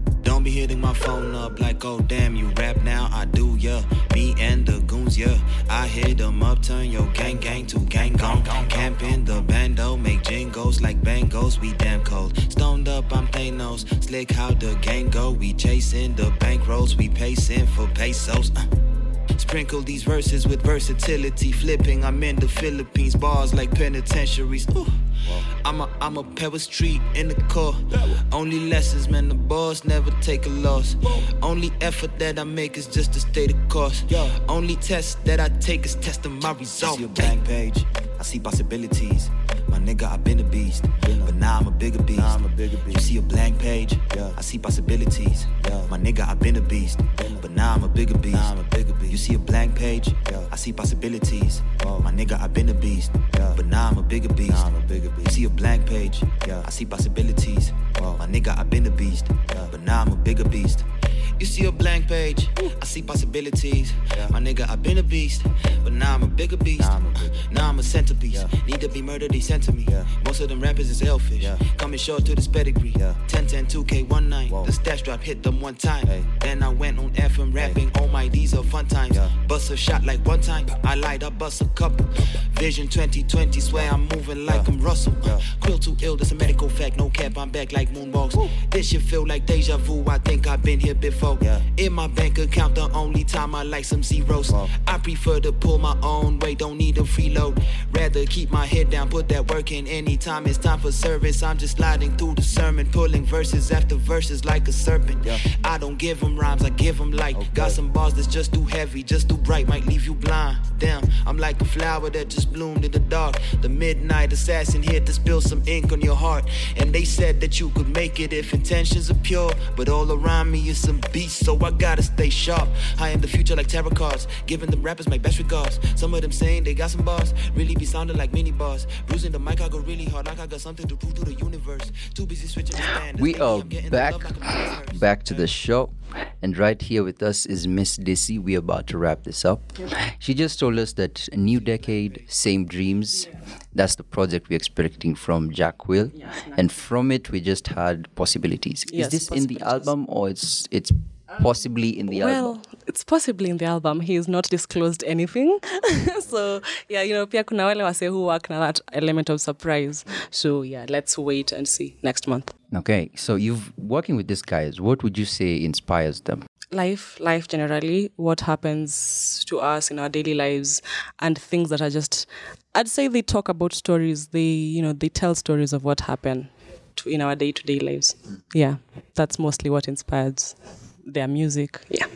be hitting my phone up like, oh damn, you rap now? I do, yeah. Me and the goons, yeah. I hit them up, turn your gang gang to gang gong. Camp in the bando, make jingles like bangos. We damn cold. Stoned up, I'm Thanos. Slick how the game go. We chasing the bankrolls, we pacing for pesos. Uh. Sprinkle these verses with versatility. Flipping, I'm in the Philippines. Bars like penitentiaries. Ooh. I'm a, I'm a Pebble Street in the core. Only lessons, man, the boss never take a loss. Only effort that I make is just to stay the course. Only test that I take is testing my results. I see a blank page, I see possibilities. My nigga, I been a beast, but now I'm a bigger beast. I'm a bigger beast. You see a blank page, I see possibilities. My nigga, I been a beast, but now I'm a bigger beast. I'm a bigger beast. You see a blank page, I see possibilities. My nigga, I been a beast, but now I'm a bigger beast. I'm a bigger beast. You see a blank page, I see possibilities. My nigga, I been a beast, but now I'm a bigger beast. You see a blank page, I see possibilities. My nigga, I been a beast, but now I'm a bigger beast. Now I'm a, bigger. Now I'm a centerpiece. Need to be murdered, they sent to me. Most of them rappers is selfish. Coming short to this pedigree. ten ten two K one nine. The stash drop hit them one time. Hey. Then I went on F M rapping. Hey. Oh my, these are fun times. Bust a shot like one time. I light up, bust a couple. Vision twenty twenty, swear I'm moving like I'm Russell. Uh, Quill too ill, that's a medical fact. No cap, I'm back like moonwalks. Woo. This shit feel like deja vu. I think I've been here before. Yeah. In my bank account, the only time I like some zeros. Wow. I prefer to pull my own weight, don't need a freeload. Rather keep my head down, put that work in. Anytime it's time for service, I'm just sliding through the sermon, pulling verses after verses like a serpent. Yeah. I don't give them rhymes, I give them light. Okay. Got some bars that's just too heavy, just too bright, might leave you blind. Damn, I'm like a flower that just bloomed in the dark. The midnight assassin here to spill some ink on your heart. And they said that you could make it if intentions are pure, but all around me is some beasts, so I gotta stay sharp. I am the future like tarot cards, giving them rappers my best regards. Some of them saying they got some bars, really be sounding like mini bars. Bruising the mic, I go really hard, like I got something to prove to the universe. Too busy switching the stand. We are back, back to the show. And right here with us is Miss Dissy. We're about to wrap this up. She just told us that a new decade, same dreams. That's the project we're expecting from Jack Will. And from it, we just had possibilities. Yes, is this possibilities. in the album or it's it's possibly in the well, album? It's possibly in the album. He has not disclosed anything. So, yeah, you know, pia kuna wale wase who work na that element of surprise. So, yeah, let's wait and see next month. Okay, so you've working with these guys. What would you say inspires them? Life, life generally, what happens to us in our daily lives, and things that are just, I'd say they talk about stories. They, you know, they tell stories of what happened to, in our day-to-day lives. Yeah, that's mostly what inspires their music. Yeah.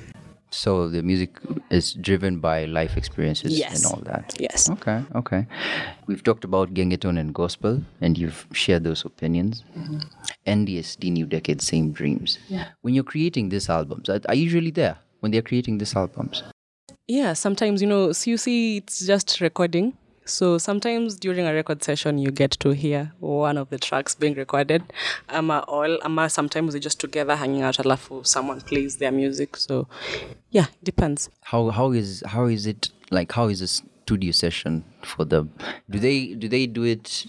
So the music is driven by life experiences Yes. and all that. Yes. Okay, okay. We've talked about Gengeton and gospel, and you've shared those opinions. Mm-hmm. N D S D, New Decade, Same Dreams. Yeah. When you're creating these albums, are, are you usually there when they're creating these albums? Yeah, sometimes, you know, so you see it's just recording. So sometimes during a record session, you get to hear one of the tracks being recorded. Ama all, ama sometimes they're just together hanging out, alafu someone plays their music. So yeah, it depends. How how is how is it like? How is a studio session for them? Do they do they do it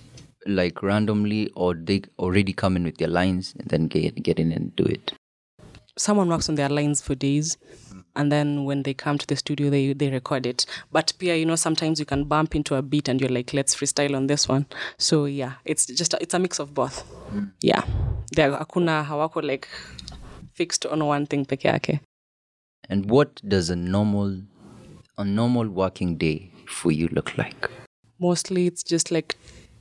like randomly, or they already come in with their lines and then get get in and do it? Someone works on their lines for days, and then when they come to the studio, they they record it. But pia, you know, sometimes you can bump into a beat and you're like, let's freestyle on this one. So yeah, it's just a, it's a mix of both. Mm. Yeah, there hakuna hawako like fixed on one thing peke yake. And what does a normal a normal working day for you look like? Mostly, it's just like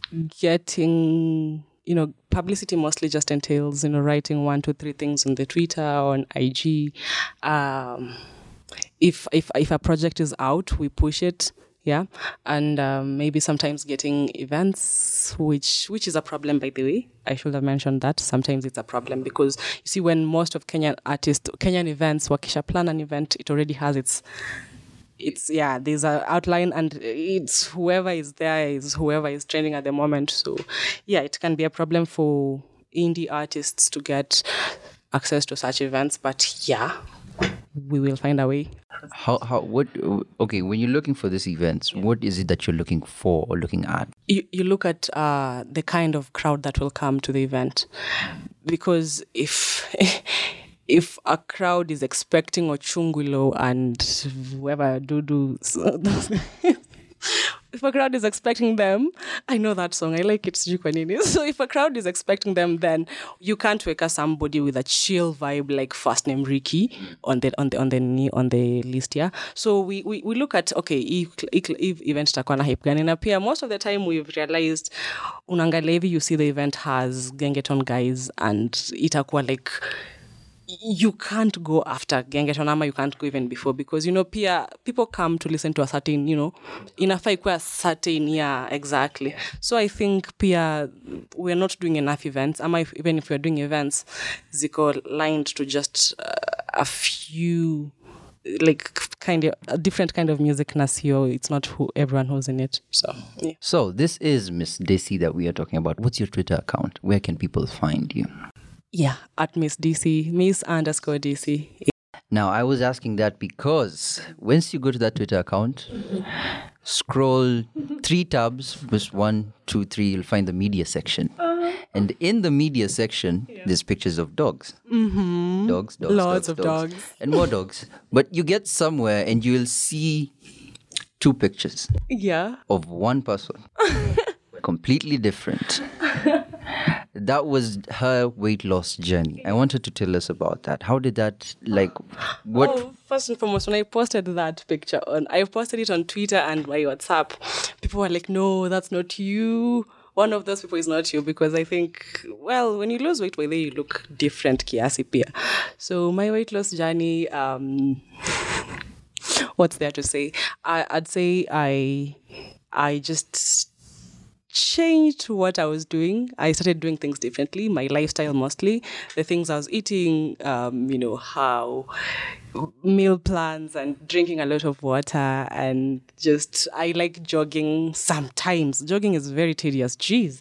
getting, you know, publicity mostly just entails, you know, writing one, two, three things on the Twitter or on I G. Um, if if if a project is out, we push it, yeah, and um, maybe sometimes getting events, which which is a problem, by the way. I should have mentioned that. Sometimes it's a problem because you see, when most of Kenyan artists, Kenyan events, wakisha plan an event, it already has its. It's, yeah, there's an outline, and it's whoever is there is whoever is trending at the moment. So, yeah, it can be a problem for indie artists to get access to such events. But, yeah, we will find a way. How, how, what, okay, when you're looking for these events, yeah. What is it that you're looking for or looking at? You, you look at uh, the kind of crowd that will come to the event. Because if... if a crowd is expecting Ochungulo and whoever Dudu, if a crowd is expecting them, I know that song. I like it. sijui kwa nini. So if a crowd is expecting them, then you can't wake up somebody with a chill vibe like first name Ricky on the on the on the on the list. Yeah. So we we, we look at okay, if if event itakuwa na hype gani, na pia most of the time we've realized unangalia hivi, you see the event has Gengeton guys and itakuwa like you can't go after Gengeton ama you can't go even before, because you know pia people come to listen to a certain, you know, inafai kwa certain, yeah, exactly. So I think pia we're not doing enough events, ama if, even if we're doing events ziko lined to just uh, a few, like kind of a different kind of music na sio, it's not who everyone who's in it. So yeah. So this is Miss Desi that we are talking about. What's your Twitter account? Where can people find you? Yeah, at Miss D C, Miss underscore D C. Now, I was asking that because once you go to that Twitter account, scroll three tabs, just one, two, three, you'll find the media section. Uh-huh. And in the media section, yeah. there's pictures of dogs. Mm-hmm. Dogs, dogs, Lots dogs, of dogs, dogs. and more dogs. But you get somewhere and you'll see two pictures. Yeah. Of one person. Completely different. That was her weight loss journey. I wanted to tell us about that. How did that, like, what? Oh, first and foremost, when I posted that picture on, I posted it on Twitter and my WhatsApp, people were like, no, that's not you. One of those people is not you, because I think, well, when you lose weight, by the way, you look different, kiasi pia. So my weight loss journey, um, what's there to say? I, I'd say I, I just changed what I was doing. I started doing things differently, my lifestyle mostly, the things I was eating, um, you know, how meal plans and drinking a lot of water, and just, I like jogging sometimes. Jogging is very tedious. Jeez.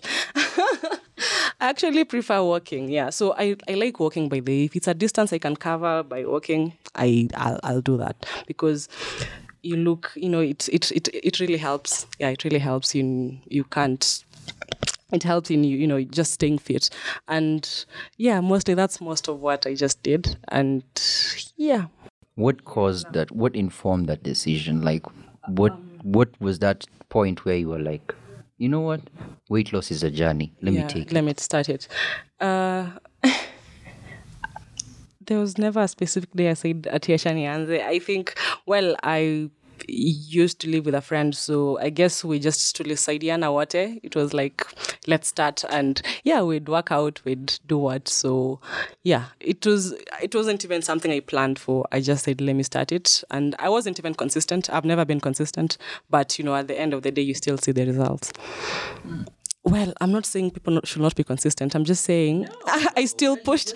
I actually prefer walking, yeah. So I, I like walking by the way. If it's a distance I can cover by walking, I, I'll, I'll do that, because you look, you know, it, it it it really helps. Yeah, it really helps you. You can't. It helps in you, you know, just staying fit. And yeah, mostly that's most of what I just did. And yeah. What caused that? What informed that decision? Like, what what was that point where you were like, you know what, weight loss is a journey. Let yeah, me take. Let it. me start it. Uh, There was never a specific day I said Atiasha nianze. I think, well, I used to live with a friend, so I guess we just tulisaidiana wote. It was like, let's start, and yeah, we'd work out, we'd do what. So yeah, it was it wasn't even something I planned for. I just said, let me start it, and I wasn't even consistent. I've never been consistent, but you know, at the end of the day, you still see the results. Mm. Well, I'm not saying people not, should not be consistent. I'm just saying no, I, I still pushed.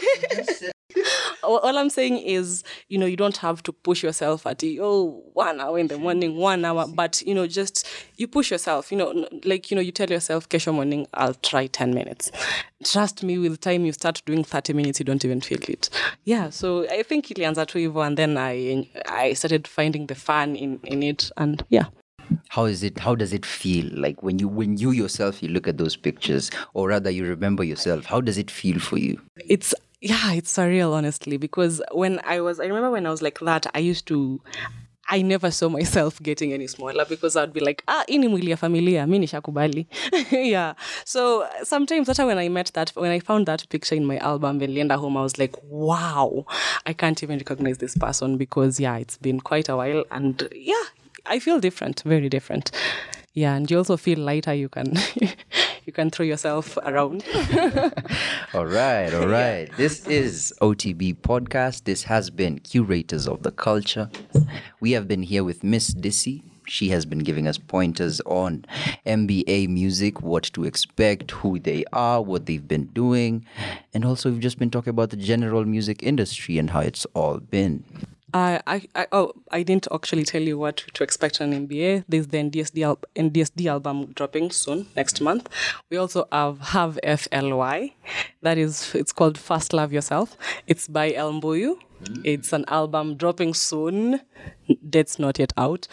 All I'm saying is, you know, you don't have to push yourself at, oh, one hour in the morning, one hour. But, you know, just you push yourself, you know, like, you know, you tell yourself, kesho morning, I'll try ten minutes. Trust me, with time you start doing thirty minutes, you don't even feel it. Yeah, so I think ilianza tu hivyo, and then I I started finding the fun in, in it. And yeah. How is it? How does it feel like when you when you yourself you look at those pictures, or rather you remember yourself? How does it feel for you? It's yeah, it's surreal, honestly, because when I was, I remember when I was like that, I used to, I never saw myself getting any smaller, because I'd be like, ah, ini mwili ya familia, mi nishakubali. Yeah. So sometimes, after when I met that, when I found that picture in my album, Velienda home, I was like, wow, I can't even recognize this person, because yeah, it's been quite a while, and yeah, I feel different, very different. Yeah, and you also feel lighter. You can you can throw yourself around. All right, all right. Yeah. This is O T B Podcast. This has been Curators of the Culture. We have been here with Miss Desi. She has been giving us pointers on M B A music, what to expect, who they are, what they've been doing. And also we've just been talking about the general music industry and how it's all been. Uh, I, I oh I didn't actually tell you what to expect on M B A. There's the N D S D, al- N D S D album dropping soon, next month. We also have Have F L Y. That is, it's called First Love Yourself. It's by El Mbuyu. It's an album dropping soon, date's not yet out.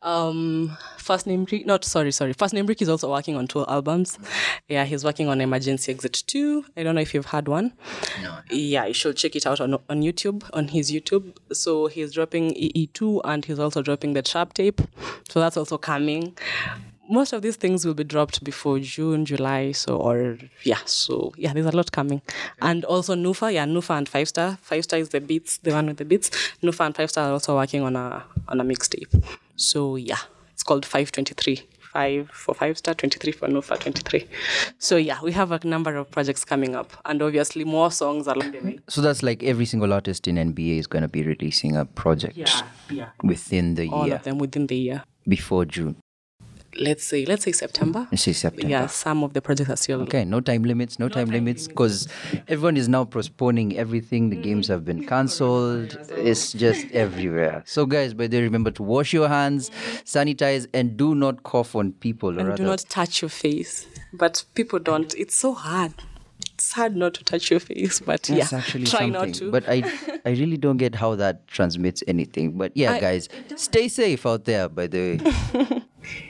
Um, First Name Rick, not sorry, sorry. First Name Rick is also working on two albums. Yeah, he's working on Emergency Exit two. I don't know if you've had one. No. Yeah, you should check it out on on YouTube, on his YouTube. So he's dropping E E two and he's also dropping the Trap Tape. So that's also coming. Most of these things will be dropped before June, July, so or yeah, so yeah, there's a lot coming. And also Nufa, yeah, Nufa and Five Star. Five Star is the beats, the one with the beats. Nufa and Five Star are also working on a on a mixtape. So yeah, it's called five twenty-three. Five for Five Star, twenty-three for Nufa, twenty-three. So yeah, we have a number of projects coming up, and obviously more songs along the way. So that's like every single artist in N B A is going to be releasing a project Yeah, yeah. within the All year of them within the year. before June. Let's say, let's say September. Let's say September. Yeah, some of the projects are still. Okay, no time limits, no, time, time limits, because everyone is now postponing everything. The games have been cancelled. It's just everywhere. So, guys, by the way, remember to wash your hands, sanitize, and do not cough on people. Or And rather, do not touch your face. But people don't. It's so hard. It's hard not to touch your face, but That's yeah, actually try something. not to. But I, I really don't get how that transmits anything. But yeah, I- guys, stay safe out there. By the way.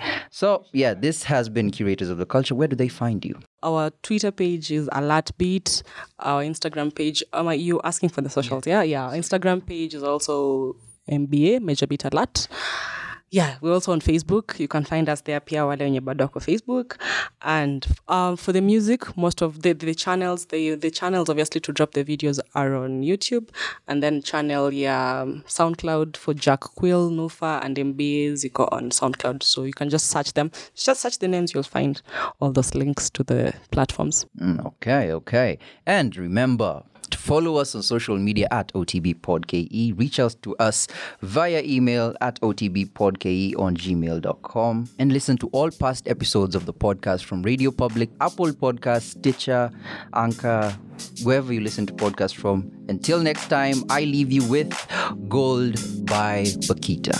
So yeah, this has been Curators of the Culture. Where do they find you? Our Twitter page is AlertBeat. Our Instagram page, um, you asking for the socials? Yeah, yeah. Our Instagram page is also M B A, Major Beat Alert. Yeah, we're also on Facebook. You can find us there, Pia Wale Wenye Badoko Facebook. And um, for the music, most of the, the channels, the the channels obviously to drop the videos are on YouTube. And then channel, yeah, um, SoundCloud for Jack Quill, Nufa, and M B A Ziko on SoundCloud. So you can just search them. Just search the names, you'll find all those links to the platforms. Mm, okay, okay. And remember to follow us on social media at O T B Pod K E. Reach out to us via email at O T B Pod K E on gmail dot com. And listen to all past episodes of the podcast from Radio Public, Apple Podcasts, Stitcher, Anchor, wherever you listen to podcasts from. Until next time, I leave you with Gold by Bakita.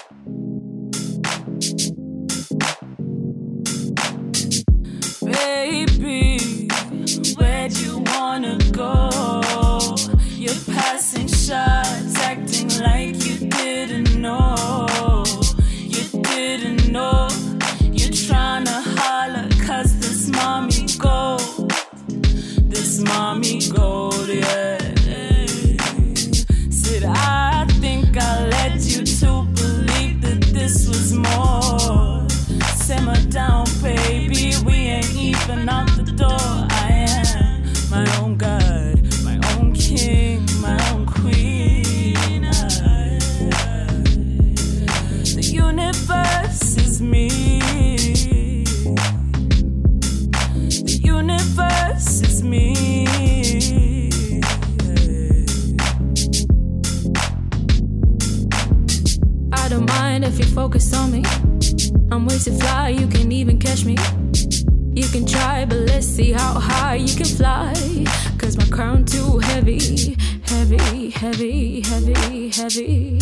Baby, where'd you wanna go? You're passing shots, acting like you didn't know. You didn't know. You're tryna holler, cause this mommy gold. This mommy gold, yeah. Said I think I led you to believe that this was more. Simmer down, baby, we ain't even out the door. I am my own God, my own king, my own queen. I, the universe is me. The universe is me. I don't mind if you focus on me. I'm way too fly, you can even catch me. You can try, but let's see how high you can fly. Cause my crown too heavy, heavy, heavy, heavy, heavy.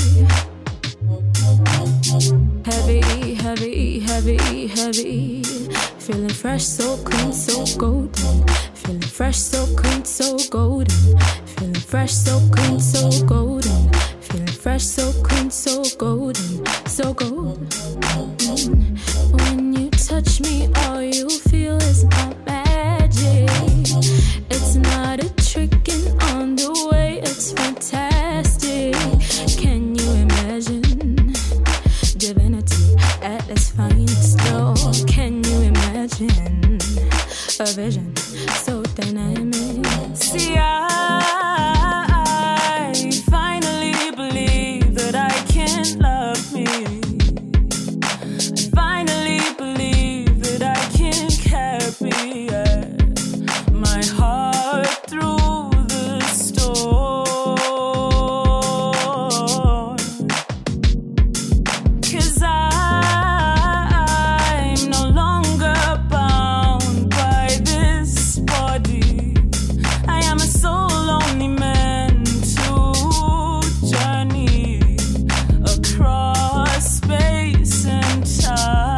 Heavy, heavy, heavy, heavy. Feeling fresh, so clean, so golden. Feeling fresh, so clean, so golden. Feeling fresh, so clean, so golden. Feeling fresh, so clean, so golden. So golden. When you touch me, all you feel is my magic. It's not a trick and on the way, it's fantastic. Can you imagine divinity at its finest? No, can you imagine a vision so dynamic? See, I finally believe that I can love me. Finally believe that I can carry yeah, my heart through the storm. Cause I'm no longer bound by this body. I am a soul only meant to journey across space and time.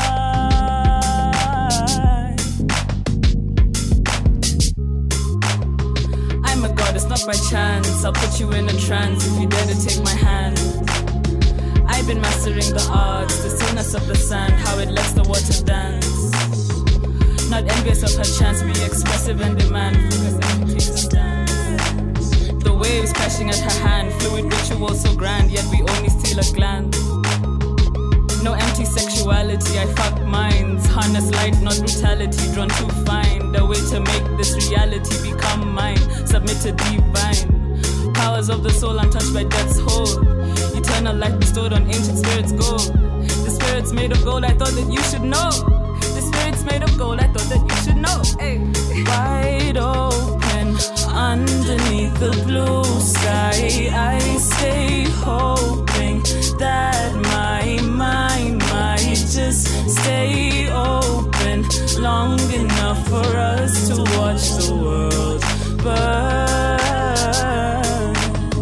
I'm a goddess, not by chance. I'll put you in a trance if you dare to take my hand. I been mastering the arts, the stillness of the sand, how it lets the water dance. Not envious of her chance to be expressive and demand, because then she takes a stand. The waves crashing at her hand, fluid ritual so grand, yet we only steal a glance. No empty sexuality, I fuck minds. Harness light, not brutality, drawn to find a way to make this reality become mine. Submit to divine powers of the soul, I'm touched by death's hold. Eternal life bestowed on ancient spirits gold. The spirit's made of gold, I thought that you should know. The spirit's made of gold, I thought that you should know. Hey. Wide open, underneath the blue sky, I stay hoping that my mind might just stay open long enough for us to watch the world burn.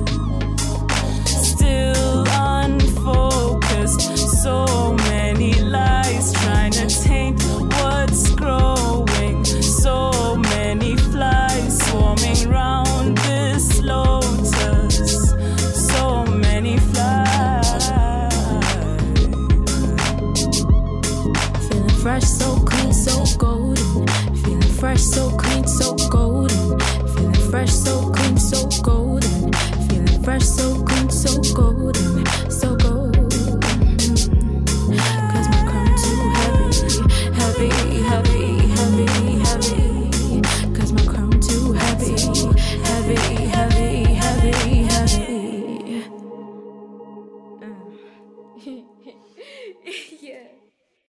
Still unfocused, so many lies trying to taint what's growing. So many flies swarming round this lotus. So many flies. Feeling fresh, so clean, so golden. Feeling fresh, so clean, so golden. Feeling fresh, so clean, so golden. Feeling fresh, so